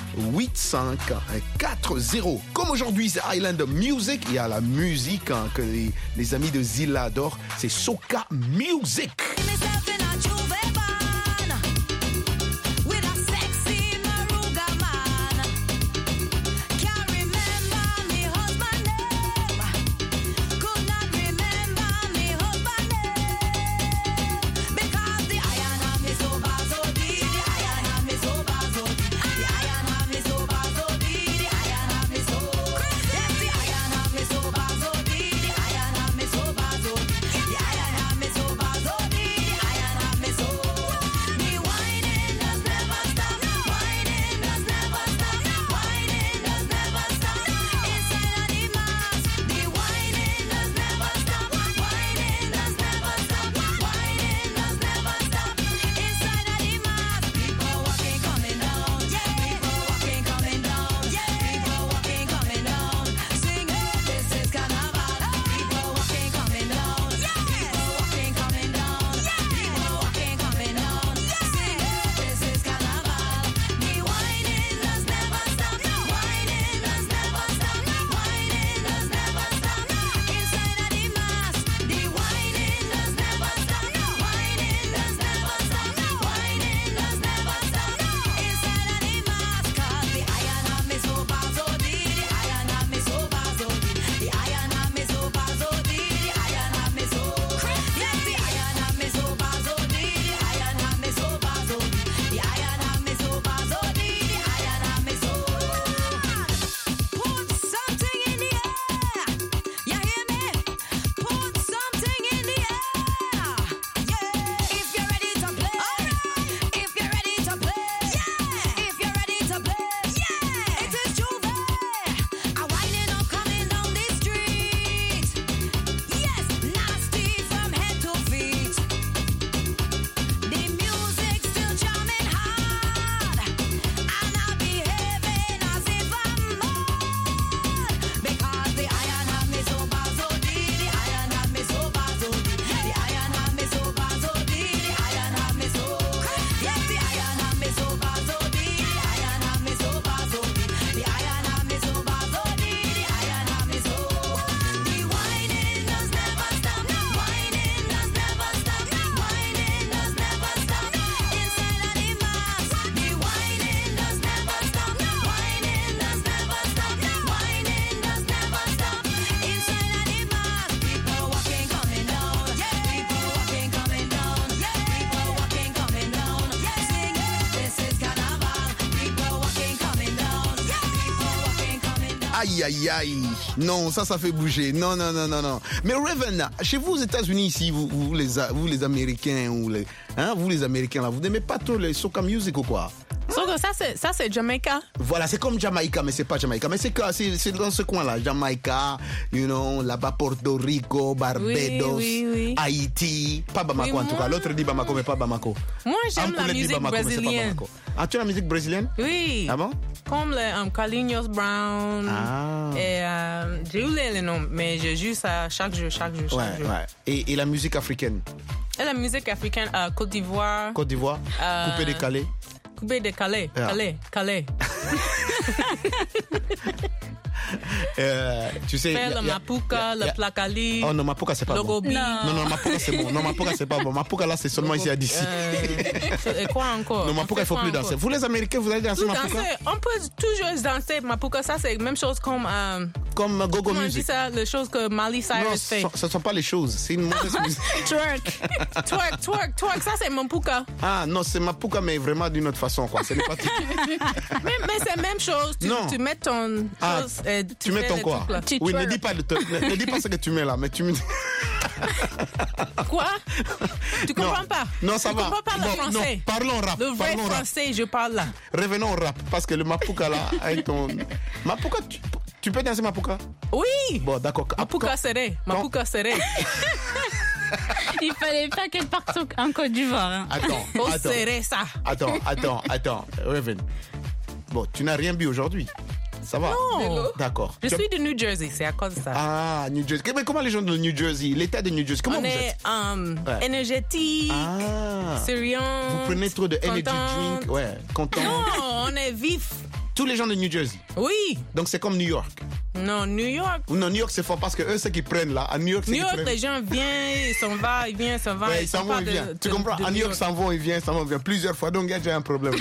8540. Comme aujourd'hui c'est Island Music, il y a la musique que les amis de Zilla adorent, c'est Soca Music. Aïe, aïe, aïe. Non, ça fait bouger. Non. Mais Raven, chez vous aux États-Unis ici, vous les Américains ou vous les Américains là, vous n'aimez pas trop les soca music ou quoi? Ça c'est Jamaica. Voilà, c'est comme Jamaïca, mais c'est pas Jamaïca. Mais c'est dans ce coin-là, Jamaïca, là-bas Porto Rico, Barbados, oui. Haïti, pas Bamako en tout cas. L'autre dit Bamako, mais pas Bamako. Moi j'aime la musique brésilienne. Ah, tu as la musique brésilienne? Oui. Ah bon? Comme le Carlinhos Brown. Et j'ai oublié les noms, mais je joue ça chaque jour. Ouais. Et la musique africaine? Et la musique africaine, Côte d'Ivoire. Coupé décalé. Coupé décalé. Calais. Tu sais, le Mapuka, le Placali. Oh non, Mapuka c'est pas bon. Non, Mapuka c'est bon. Non, Mapuka c'est pas bon. Mapuka là c'est seulement ici à d'ici. Et quoi encore? Non, Mapuka il faut plus danser. Vous les Américains, vous allez danser Mapuka? On peut toujours danser Mapuka. Ça c'est la même chose comme Go-Go Music. On dit ça, les choses que Miley Cyrus fait. Non, ce ne sont pas les choses. C'est une mauvaise musique. Twerk. Ça c'est Mapuka. Ah non, c'est Mapuka mais vraiment d'une autre façon quoi. Ce n'est pas mais c'est la même chose. Tu mets ton chose. Tu mets ton quoi? Oui, ne dis pas ce que tu mets là, mais tu me dis. Quoi? Tu comprends pas? Non, ça va. Tu comprends pas le français? Non, parlons rap. Le vrai français, je parle là. Revenons au rap, parce que le Mapuka là, avec ton. Mapuka, tu peux danser Mapuka? Oui. Bon, d'accord. Mapuka serré. Il fallait pas qu'elle parte en Côte d'Ivoire. Hein. Attends. Serré ça. Attends. Reven. Bon, tu n'as rien bu aujourd'hui. Ça va? Non. D'accord. Je suis de New Jersey, c'est à cause de ça. Ah, New Jersey. Mais comment les gens de New Jersey, l'état de New Jersey, comment vous êtes? Énergétique, sérieux. Vous prenez trop de energy drink, content. Non, on est vif. Tous les gens de New Jersey? Oui. Donc c'est comme New York? Non, New York. Non, New York c'est fort parce que eux, c'est qu'ils prennent là. À New York, les gens viennent, ils s'en vont, ils viennent, s'en vont. Ouais, ils s'en vont, ils viennent. Tu comprends? À New York, s'en vont, ils viennent, plusieurs fois. Donc, il y a un problème.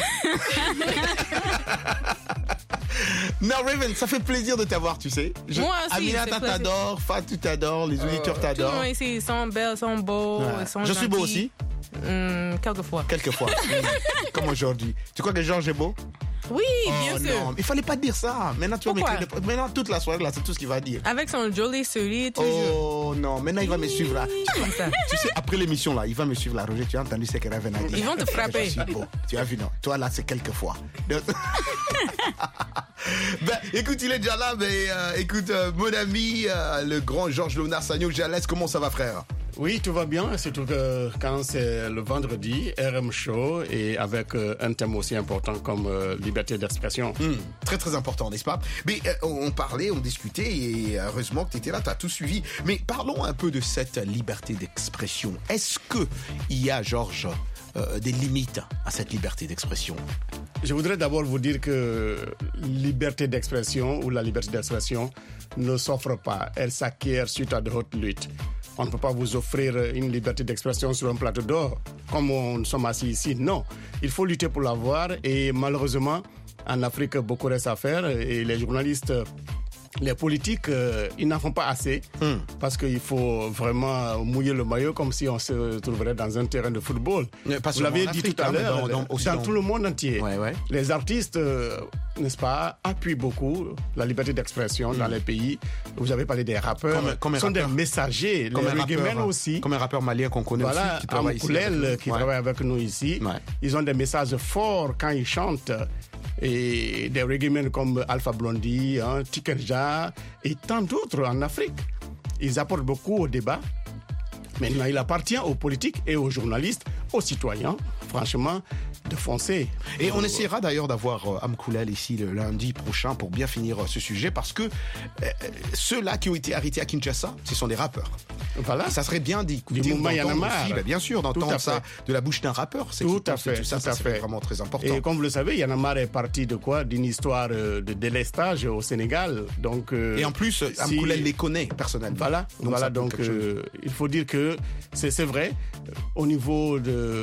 Non, Raven, ça fait plaisir de t'avoir, tu sais. Moi aussi. Aminata t'adore, Fatou t'adore, les auditeurs t'adorent. Tout le monde ici, ils sont belles, ils sont beaux, ils sont Je suis beau aussi? Quelquefois. Comme aujourd'hui. Tu crois que Georges est beau? Oui, bien sûr. Non, il fallait pas dire ça. Maintenant, tu vas m'écrire. Maintenant, toute la soirée, là, c'est tout ce qu'il va dire. Avec son joli sourire, toujours. Oh non, maintenant, il va me suivre là. Tu sais, après l'émission, là, il va me suivre là. Roger, tu as entendu ce que Raven a dit? Ils vont te frapper. Je suis beau. Tu as vu, non? Toi, là, c'est quelquefois. Écoute, il est déjà là, mais écoute, mon ami, le grand Georges Léonard Sagno, Jalès, comment ça va, frère? Oui, tout va bien, surtout que quand c'est le vendredi, RM Show, et avec un thème aussi important comme liberté d'expression. Très très important, n'est-ce pas? Mais on parlait, on discutait, et heureusement que tu étais là, tu as tout suivi. Mais parlons un peu de cette liberté d'expression. Est-ce qu'il y a, Georges, des limites à cette liberté d'expression? Je voudrais d'abord vous dire que liberté d'expression ou la liberté d'expression ne s'offre pas, elle s'acquiert suite à de hautes luttes. On ne peut pas vous offrir une liberté d'expression sur un plateau d'or, comme nous sommes assis ici. Non, il faut lutter pour l'avoir et malheureusement, en Afrique, beaucoup reste à faire et les journalistes, les politiques, ils n'en font pas assez parce qu'il faut vraiment mouiller le maillot comme si on se trouverait dans un terrain de football. Vous l'avez dit tout à l'heure, dans tout le monde entier. Les artistes, n'est-ce pas, appuient beaucoup la liberté d'expression dans les pays. Vous avez parlé des rappeurs, comme sont des messagers, les reggaemen aussi. Comme un rappeur malien qu'on connaît aussi, qui travaille ici. Qui travaille avec nous ici. Ils ont des messages forts quand ils chantent. Et des reggaemen comme Alpha Blondy, Tikerja et tant d'autres en Afrique. Ils apportent beaucoup au débat. Maintenant, il appartient aux politiques et aux journalistes, aux citoyens, franchement, de foncer. Et on essaiera d'ailleurs d'avoir Amkoulel ici le lundi prochain pour bien finir ce sujet parce que ceux-là qui ont été arrêtés à Kinshasa, ce sont des rappeurs. Voilà. Ça serait bien d'écouter, bien sûr, d'entendre ça de la bouche d'un rappeur. Tout à fait. Ça c'est vraiment très important. Et comme vous le savez, Yanamar est parti de quoi? D'une histoire de délestage au Sénégal. Donc, et en plus, Amkoulel les connaît personnellement. Voilà, donc il faut dire que c'est vrai, au niveau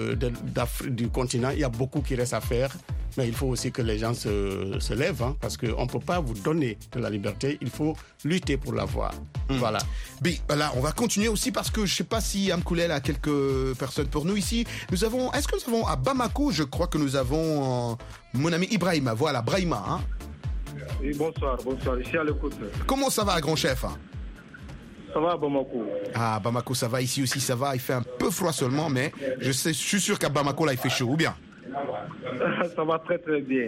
du continent, il y a beaucoup qui reste à faire. Mais il faut aussi que les gens se lèvent, parce qu'on ne peut pas vous donner de la liberté, il faut lutter pour l'avoir. Voilà. Mais là, on va continuer aussi parce que je ne sais pas si Amkoulel a quelques personnes pour nous ici. Est-ce que nous avons à Bamako, je crois que nous avons mon ami Ibrahima. Voilà, Brahima. Oui, bonsoir, je suis à l'écoute. Comment ça va, grand chef? Ça va à Bamako? Ah, Bamako, ça va, ici aussi ça va, il fait un peu froid seulement, mais je suis sûr qu'à Bamako, là, il fait chaud, ou bien? Ça va très très bien.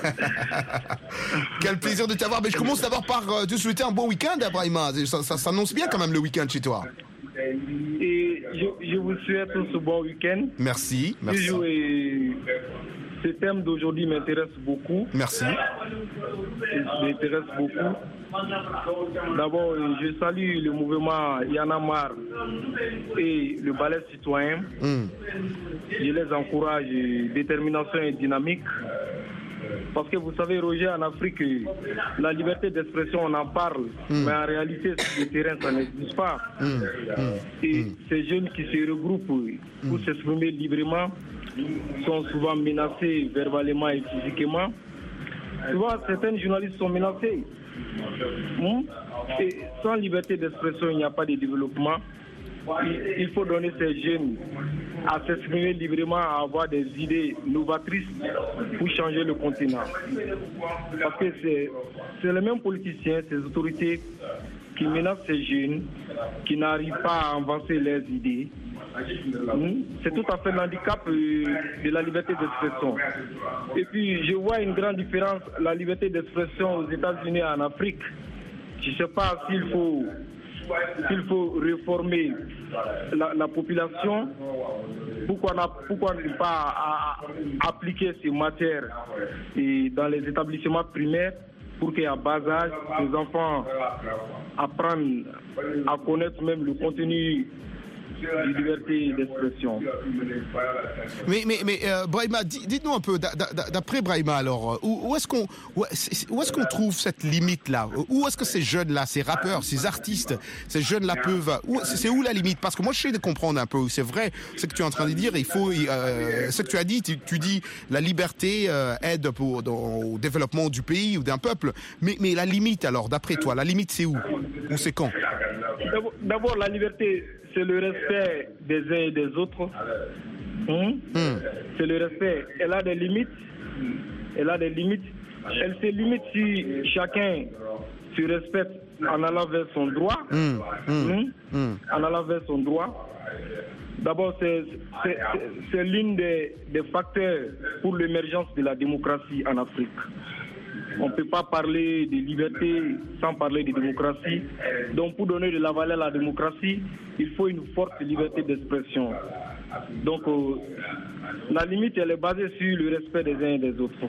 Quel plaisir de t'avoir. Mais je commence d'abord par te souhaiter un bon week-end, Brahima. Ça s'annonce bien quand même le week-end chez toi. Et je vous souhaite ce bon week-end. Merci. Ce thème d'aujourd'hui m'intéresse beaucoup. Merci. M'intéresse beaucoup. D'abord, je salue le mouvement Yanamar et le ballet citoyen. Je les encourage, détermination et dynamique. Parce que vous savez, Roger, en Afrique, la liberté d'expression, on en parle, mais en réalité, sur le terrain, ça n'existe pas. Et ces jeunes qui se regroupent pour s'exprimer librement sont souvent menacés verbalement et physiquement. Souvent, certains journalistes sont menacés. Et sans liberté d'expression, il n'y a pas de développement. Il faut donner ces jeunes à s'exprimer librement, à avoir des idées novatrices pour changer le continent. Parce que c'est les mêmes politiciens, ces autorités qui menacent ces jeunes, qui n'arrivent pas à avancer leurs idées. C'est tout à fait l'handicap de la liberté d'expression. Et puis, je vois une grande différence, la liberté d'expression aux États-Unis et en Afrique. Je ne sais pas s'il faut réformer la population. Pourquoi ne pas appliquer ces matières dans les établissements primaires pour qu'à bas âge, les enfants apprennent à connaître même le contenu de liberté d'expression. Mais Brahima, dites-nous un peu, d'après Brahima, alors, où est-ce qu'on trouve cette limite-là? Où est-ce que ces jeunes-là, ces rappeurs, ces artistes, ces jeunes-là peuvent... C'est où la limite? Parce que moi, je sais de comprendre un peu. C'est vrai ce que tu es en train de dire. Il faut... ce que tu as dit, tu dis la liberté aide au développement du pays ou d'un peuple. Mais la limite, alors, d'après toi, la limite, c'est où? Ou c'est quand? D'abord, la liberté... c'est le respect des uns et des autres. C'est le respect. Elle a des limites. Elle se limite si chacun se respecte en allant vers son droit. En allant vers son droit. D'abord, c'est l'une des facteurs pour l'émergence de la démocratie en Afrique. On ne peut pas parler de liberté sans parler de démocratie. Donc, pour donner de la valeur à la démocratie, il faut une forte liberté d'expression. Donc, la limite, elle est basée sur le respect des uns et des autres.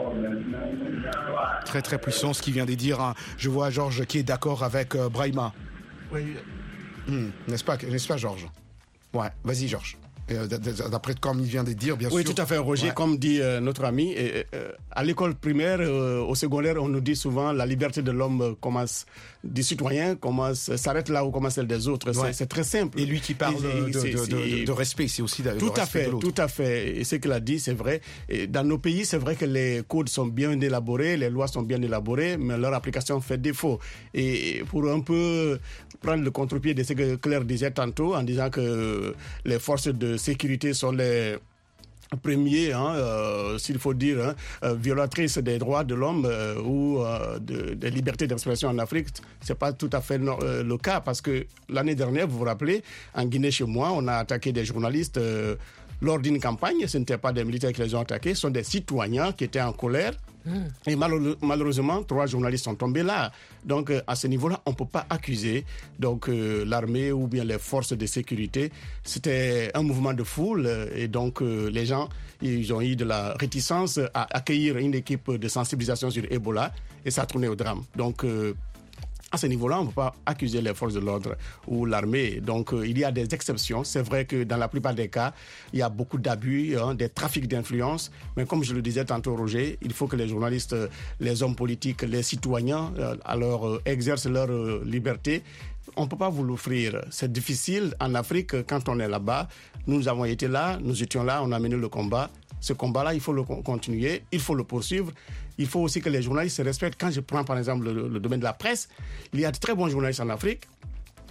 Très, très puissant ce qu'il vient de dire. Hein. Je vois Georges qui est d'accord avec Brahima. Oui. N'est-ce pas, Georges? Ouais, vas-y, Georges. D'après comme il vient de dire, bien sûr. Oui, tout à fait, Roger. Ouais. Comme dit notre ami, à l'école primaire, au secondaire, on nous dit souvent la liberté de l'homme du citoyen s'arrête là où commence celle des autres. Ouais. C'est très simple. Et lui qui parle de respect, c'est aussi de tout respect de l'autre. Tout à fait. Et ce qu'il a dit, c'est vrai. Et dans nos pays, c'est vrai que les codes sont bien élaborés, les lois sont bien élaborées, mais leur application fait défaut. Et pour un peu prendre le contre-pied de ce que Claire disait tantôt, en disant que les forces de sécurité sont les premiers, s'il faut dire, violatrices des droits de l'homme ou des libertés d'expression en Afrique, c'est pas tout à fait le cas, parce que l'année dernière, vous vous rappelez, en Guinée chez moi, on a attaqué des journalistes lors d'une campagne. Ce n'étaient pas des militaires qui les ont attaqués, ce sont des citoyens qui étaient en colère. Et malheureusement, 3 journalistes sont tombés là. Donc, à ce niveau-là, on ne peut pas accuser l'armée ou bien les forces de sécurité. C'était un mouvement de foule et donc les gens, ils ont eu de la réticence à accueillir une équipe de sensibilisation sur Ebola et ça a tourné au drame. Donc, à ce niveau-là, on ne peut pas accuser les forces de l'ordre ou l'armée. Donc, il y a des exceptions. C'est vrai que dans la plupart des cas, il y a beaucoup d'abus, des trafics d'influence. Mais comme je le disais tantôt, Roger, il faut que les journalistes, les hommes politiques, les citoyens, alors exercent leur liberté. On ne peut pas vous l'offrir. C'est difficile en Afrique quand on est là-bas. Nous avons été là, nous étions là, on a mené le combat. Ce combat-là, il faut le continuer, il faut le poursuivre. Il faut aussi que les journalistes se respectent. Quand je prends par exemple le domaine de la presse, il y a de très bons journalistes en Afrique.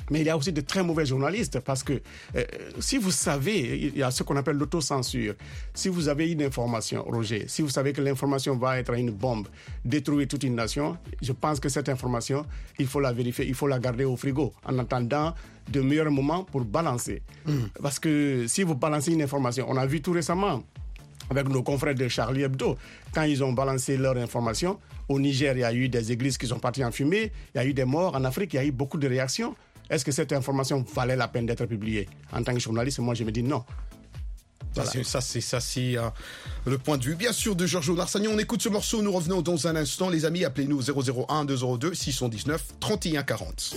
Mais il y a aussi de très mauvais journalistes parce que si vous savez, il y a ce qu'on appelle l'autocensure. Si vous avez une information, Roger, si vous savez que l'information va être une bombe, détruire toute une nation, je pense que cette information, il faut la vérifier, il faut la garder au frigo en attendant de meilleurs moments pour balancer. Parce que si vous balancez une information, on a vu tout récemment avec nos confrères de Charlie Hebdo, quand ils ont balancé leur information, au Niger, il y a eu des églises qui sont parties en fumée, il y a eu des morts, en Afrique, il y a eu beaucoup de réactions. Est-ce que cette information valait la peine d'être publiée? En tant que journaliste, moi, je me dis non. Voilà. Ça, c'est le point de vue, bien sûr, de Giorgio Narsagnon. On écoute ce morceau, nous revenons dans un instant. Les amis, appelez-nous 001 202 619 31 40.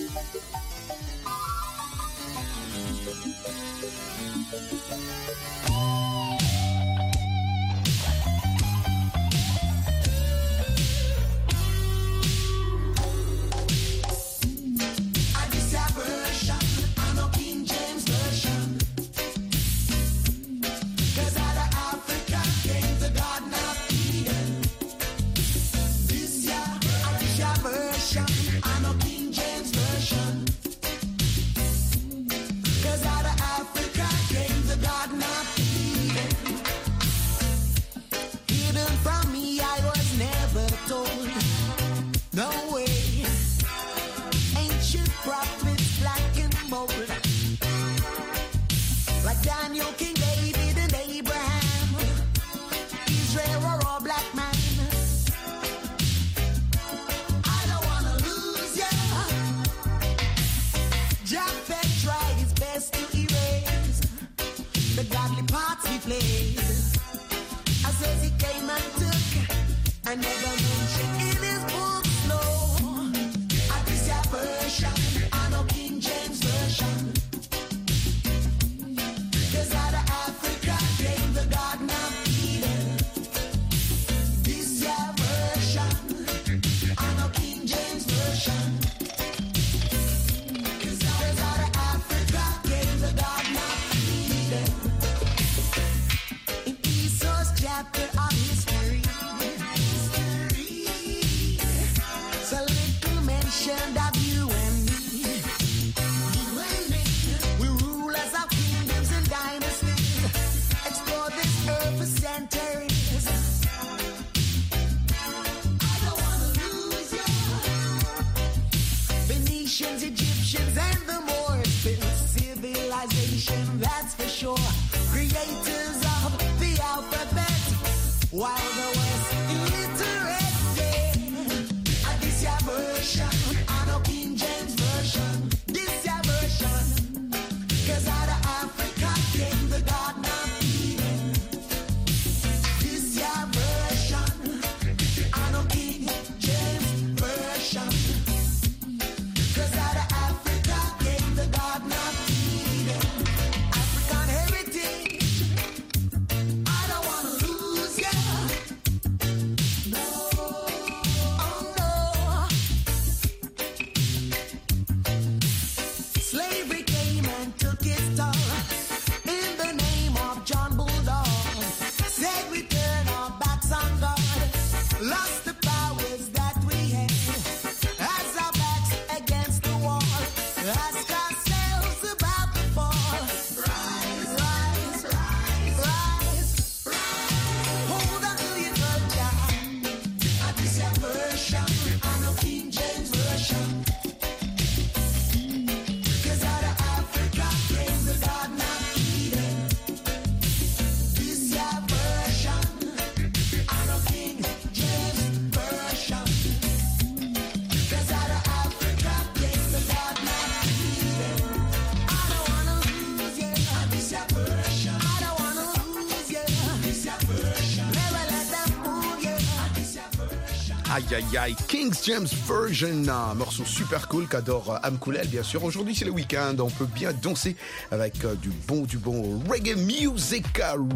Aïe aïe aïe, King James Version, un morceau super cool qu'adore Amkoulel bien sûr. Aujourd'hui c'est le week-end, on peut bien danser avec du bon reggae music.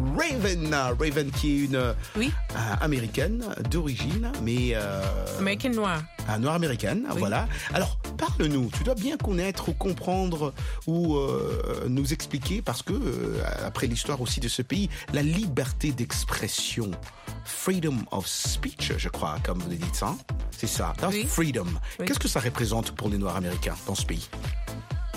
Raven qui est une américaine d'origine, mais américaine noire. Noire américaine, oui. Voilà. Alors parle-nous, tu dois bien connaître ou comprendre ou nous expliquer, parce que après l'histoire aussi de ce pays, la liberté d'expression. Freedom of speech, je crois, comme vous le dites, hein? C'est ça, that's freedom. Oui. Qu'est-ce que ça représente pour les Noirs américains dans ce pays?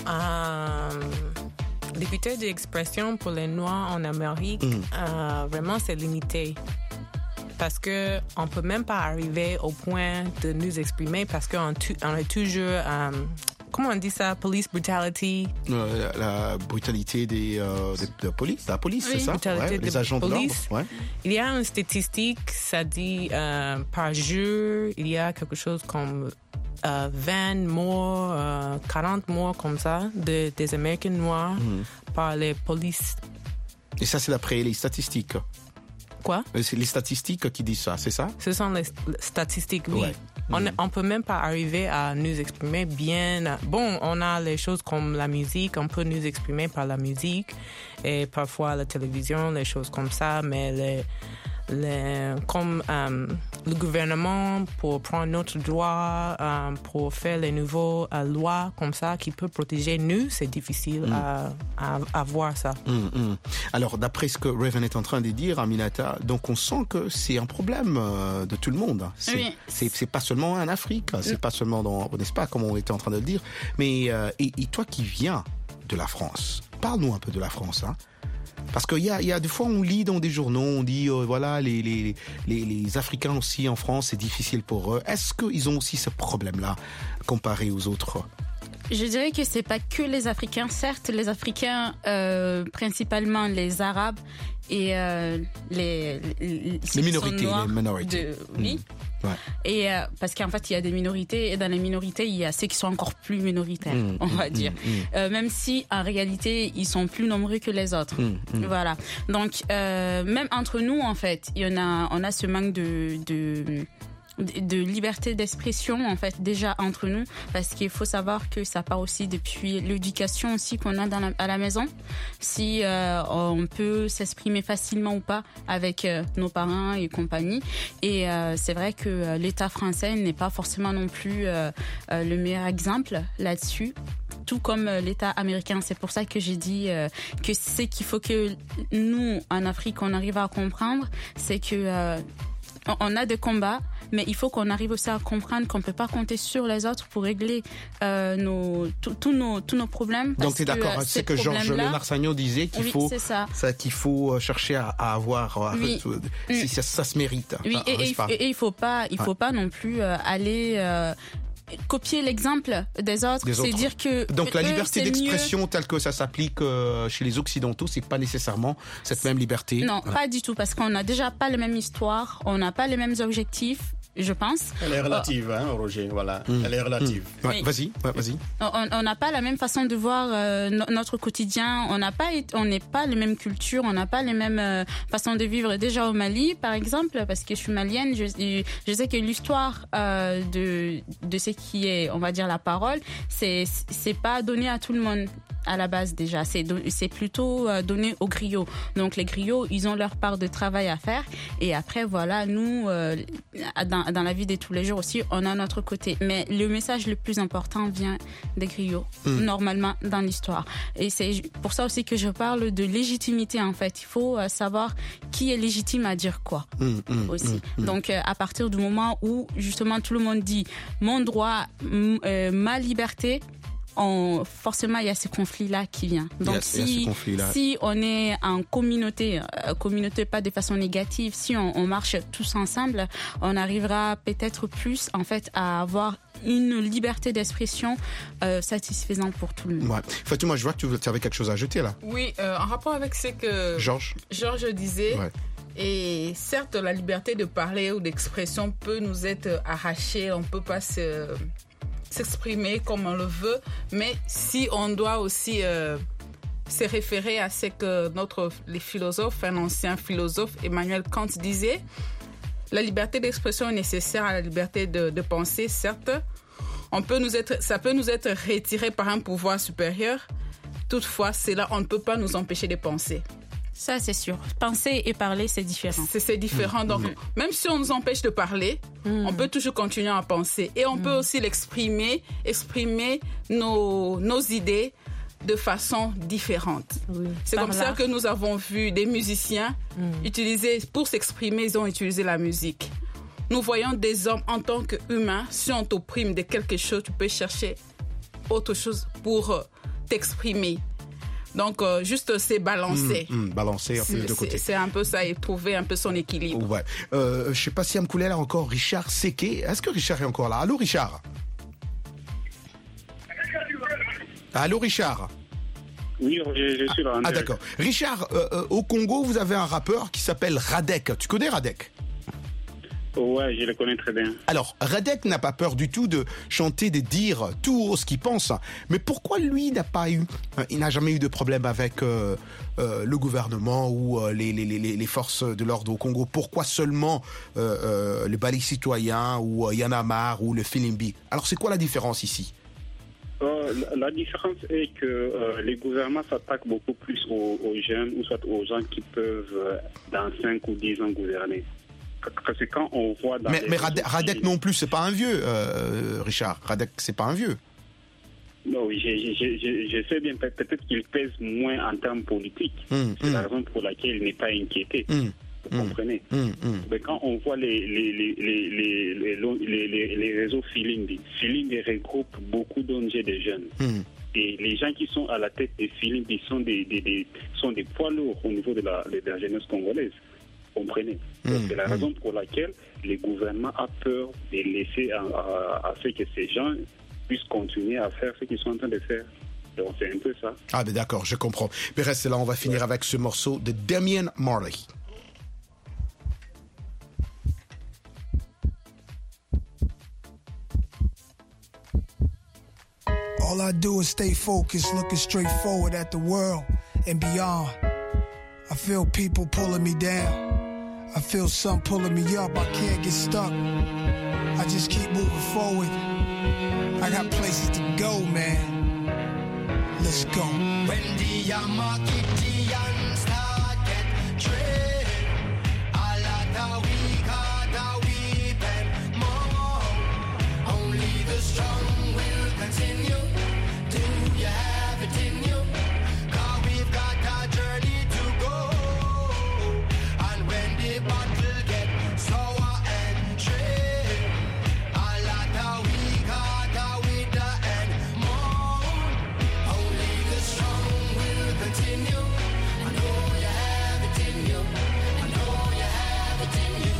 Liberté d'expression pour les Noirs en Amérique, vraiment, c'est limité. Parce qu'on ne peut même pas arriver au point de nous exprimer parce qu'on est toujours... comment on dit ça? Police brutality. La brutalité de la police, oui, c'est ça? Ouais, les agents de l'ordre. Ouais. Il y a une statistique, ça dit par jour, il y a quelque chose comme 20 morts, 40 morts comme ça, des Américains noirs par les polices. Et ça, c'est d'après les statistiques? Quoi? C'est les statistiques qui disent ça, c'est ça? Ce sont les statistiques, oui. Ouais. On peut même pas arriver à nous exprimer bien. Bon, on a les choses comme la musique, on peut nous exprimer par la musique et parfois la télévision, les choses comme ça, mais comme le gouvernement pour prendre notre droit, pour faire les nouvelles lois comme ça qui peut protéger nous, c'est difficile à voir ça. Alors, d'après ce que Raven est en train de dire, Aminata, donc on sent que c'est un problème de tout le monde. C'est pas seulement en Afrique, c'est pas seulement n'est-ce pas, comme on était en train de le dire, mais et toi qui viens de la France, parle-nous un peu de la France, hein. Parce qu'il y a des fois, on lit dans des journaux, on dit, voilà, les Africains aussi en France, c'est difficile pour eux. Est-ce qu'ils ont aussi ce problème-là, comparé aux autres? Je dirais que c'est pas que les Africains. Certes, les Africains, principalement les Arabes et les minorités, les minorités. Oui. Ouais. Et parce qu'en fait, il y a des minorités et dans les minorités, il y a ceux qui sont encore plus minoritaires, on va dire. Même si en réalité, ils sont plus nombreux que les autres. Voilà. Donc, même entre nous, en fait, on a ce manque de liberté d'expression en fait déjà entre nous, parce qu'il faut savoir que ça part aussi depuis l'éducation aussi qu'on a à la maison, si on peut s'exprimer facilement ou pas avec nos parents et compagnie. Et c'est vrai que l'État français n'est pas forcément non plus le meilleur exemple là-dessus, tout comme l'État américain. C'est pour ça que j'ai dit que c'est qu'il faut que nous en Afrique on arrive à comprendre, c'est que on a des combats, mais il faut qu'on arrive aussi à comprendre qu'on ne peut pas compter sur les autres pour régler tous nos problèmes. Donc tu es d'accord, c'est que Georges-Léonard Sagnon disait qu'il faut chercher à avoir, si ça se mérite. Oui, et il faut pas non plus aller... copier l'exemple des autres, c'est dire que donc la liberté d'expression telle que ça s'applique chez les Occidentaux, c'est pas nécessairement cette même liberté. Non, pas du tout, parce qu'on n'a déjà pas les mêmes histoires, on n'a pas les mêmes objectifs, je pense. Elle est relative, Roger, voilà. Elle est relative. Ouais, vas-y. On n'a pas la même façon de voir notre quotidien, on n'est pas les mêmes cultures, on n'a pas les mêmes façons de vivre. Déjà au Mali, par exemple, parce que je suis malienne, je sais que l'histoire de ce qui est, on va dire, la parole, c'est pas donné à tout le monde. À la base déjà, c'est plutôt donné aux griots. Donc les griots, ils ont leur part de travail à faire, et après voilà, nous dans la vie de tous les jours aussi, on a notre côté. Mais le message le plus important vient des griots, normalement dans l'histoire. Et c'est pour ça aussi que je parle de légitimité en fait. Il faut savoir qui est légitime à dire quoi aussi. Donc à partir du moment où justement tout le monde dit mon droit, ma liberté, forcément il y a ce conflit-là qui vient. Donc si on est en communauté pas de façon négative, si on marche tous ensemble, on arrivera peut-être plus en fait à avoir une liberté d'expression satisfaisante pour tout le monde. Ouais. Fatima, je vois que tu avais quelque chose à ajouter là. Oui, en rapport avec ce que Georges disait. Ouais. Et certes, la liberté de parler ou d'expression peut nous être arrachée, on peut pas s'exprimer comme on le veut, mais si on doit aussi se référer à ce que un ancien philosophe, Emmanuel Kant, disait, la liberté d'expression est nécessaire à la liberté de penser, certes. Ça peut nous être retiré par un pouvoir supérieur. Toutefois, on ne peut pas nous empêcher de penser. Ça, c'est sûr. Penser et parler, c'est différent. C'est différent. Donc, même si on nous empêche de parler, on peut toujours continuer à penser. Et on peut aussi exprimer nos idées de façon différente. Oui. C'est comme ça que nous avons vu des musiciens pour s'exprimer, ils ont utilisé la musique. Nous voyons des hommes en tant qu'humains, si on t'opprime de quelque chose, tu peux chercher autre chose pour t'exprimer. Donc, juste c'est balancer. Balancer un peu de côté. C'est un peu ça, et trouver un peu son équilibre. Ouais. Je sais pas si Amkoulel a encore Richard Seke. Est-ce que Richard est encore là? Allô, Richard? Allô, Richard? Oui, je suis là. Ah, d'accord. Richard, au Congo, vous avez un rappeur qui s'appelle Radek. Tu connais Radek? Ouais, je le connais très bien. Alors, Radek n'a pas peur du tout de chanter, de dire tout haut ce qu'il pense. Mais pourquoi lui il n'a jamais eu de problème avec le gouvernement ou les forces de l'ordre au Congo? Pourquoi seulement le Balai citoyen ou Y'en a marre ou le Filimbi? Alors, c'est quoi la différence ici? La différence est que les gouvernements s'attaquent beaucoup plus aux jeunes ou soit aux gens qui peuvent dans 5 ou 10 ans gouverner. Parce que quand on voit dans mais Radek non plus, c'est pas un vieux, Richard. Radek, c'est pas un vieux. Non, oui, je sais bien. Peut-être qu'il pèse moins en termes politiques. C'est la raison pour laquelle il n'est pas inquiété. Vous comprenez? Mais quand on voit les réseaux Filimbi regroupe beaucoup d'ONG de jeunes. Et les gens qui sont à la tête des Filimbi sont des poids lourds au niveau de la jeunesse congolaise. Vous comprenez? C'est la raison pour laquelle le gouvernement a peur de laisser à ce que ces gens puissent continuer à faire ce qu'ils sont en train de faire. Donc c'est un peu ça. Ah ben d'accord, je comprends. Mais restez là, on va finir avec ce morceau de Damian Marley. All I do is stay focused, looking straight forward at the world and beyond. I feel people pulling me down. I feel some pulling me up. I can't get stuck. I just keep moving forward. I got places to go, man. Let's go. When the Yamakitians start get trade, all of the weak are the weeping more. Only the strong will continue. Do you have it in you? 'Cause we've got a journey to go. And when the battle get sour and trade, all of the weak are the with the end more. Only the strong will continue. I know you have it in you. I know you have it in you.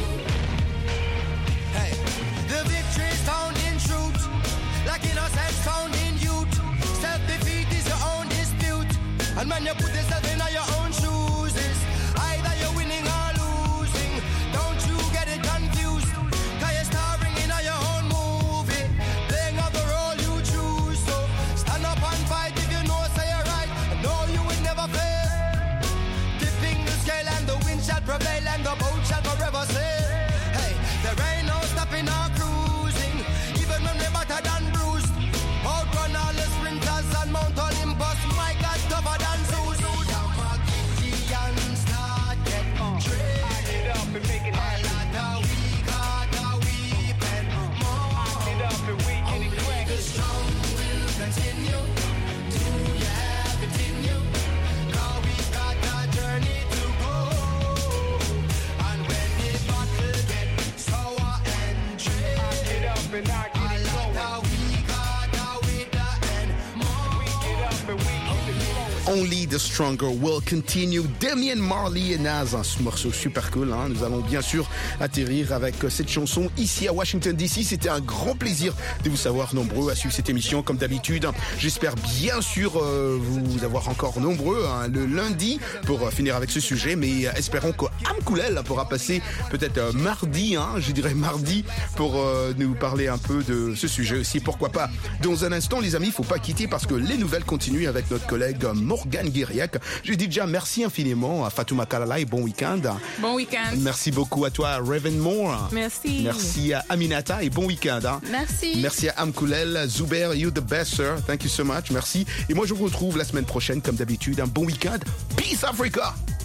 Hey, the victory's found in truth, like innocence found in youth. Self-defeat is your own dispute. And when you put yourself in your own shoes, it's either you're winning or losing. Don't you get it confused, 'cause you're starring in your own movie, playing out the role you choose. So stand up and fight if you know say you're right. And know you will never fail. Tipping the scale and the wind shall prevail and the boat shall forever sail. Hey, there ain't no stopping or cruising, even when we're battered and bruised. Outrun all the sprinters and Mount Olympus. My God, tougher than Zeus. Yamakitians start get trade. It up and make it happen. All of the weak are the weeping more. It up and we can only the strong will continue. Do you have it in you? 'Cause we've got a journey to go. And when the battle get sour and trade, get up and I get it going. All of the weak are the with the end more. We get up and we keep it going. Only the Stronger will continue. Damian Marley et Nas, un morceau super cool. Nous allons bien sûr atterrir avec cette chanson ici à Washington DC. C'était un grand plaisir de vous savoir nombreux à suivre cette émission comme d'habitude. J'espère bien sûr vous avoir encore nombreux le lundi pour finir avec ce sujet. Mais espérons qu'Amkoulel pourra passer peut-être mardi, je dirais mardi, pour nous parler un peu de ce sujet aussi. Pourquoi pas. Dans un instant, les amis, il ne faut pas quitter parce que les nouvelles continuent avec notre collègue Morgane Guiriac. Je dis déjà merci infiniment à Fatouma Kalala et bon week-end. Bon week-end. Merci beaucoup à toi, Raven Moore. Merci. Merci à Aminata et bon week-end. Merci. Merci à Amkoulel, Zuber, you the best, sir. Thank you so much. Merci. Et moi, je vous retrouve la semaine prochaine, comme d'habitude. Un bon week-end. Peace, Africa.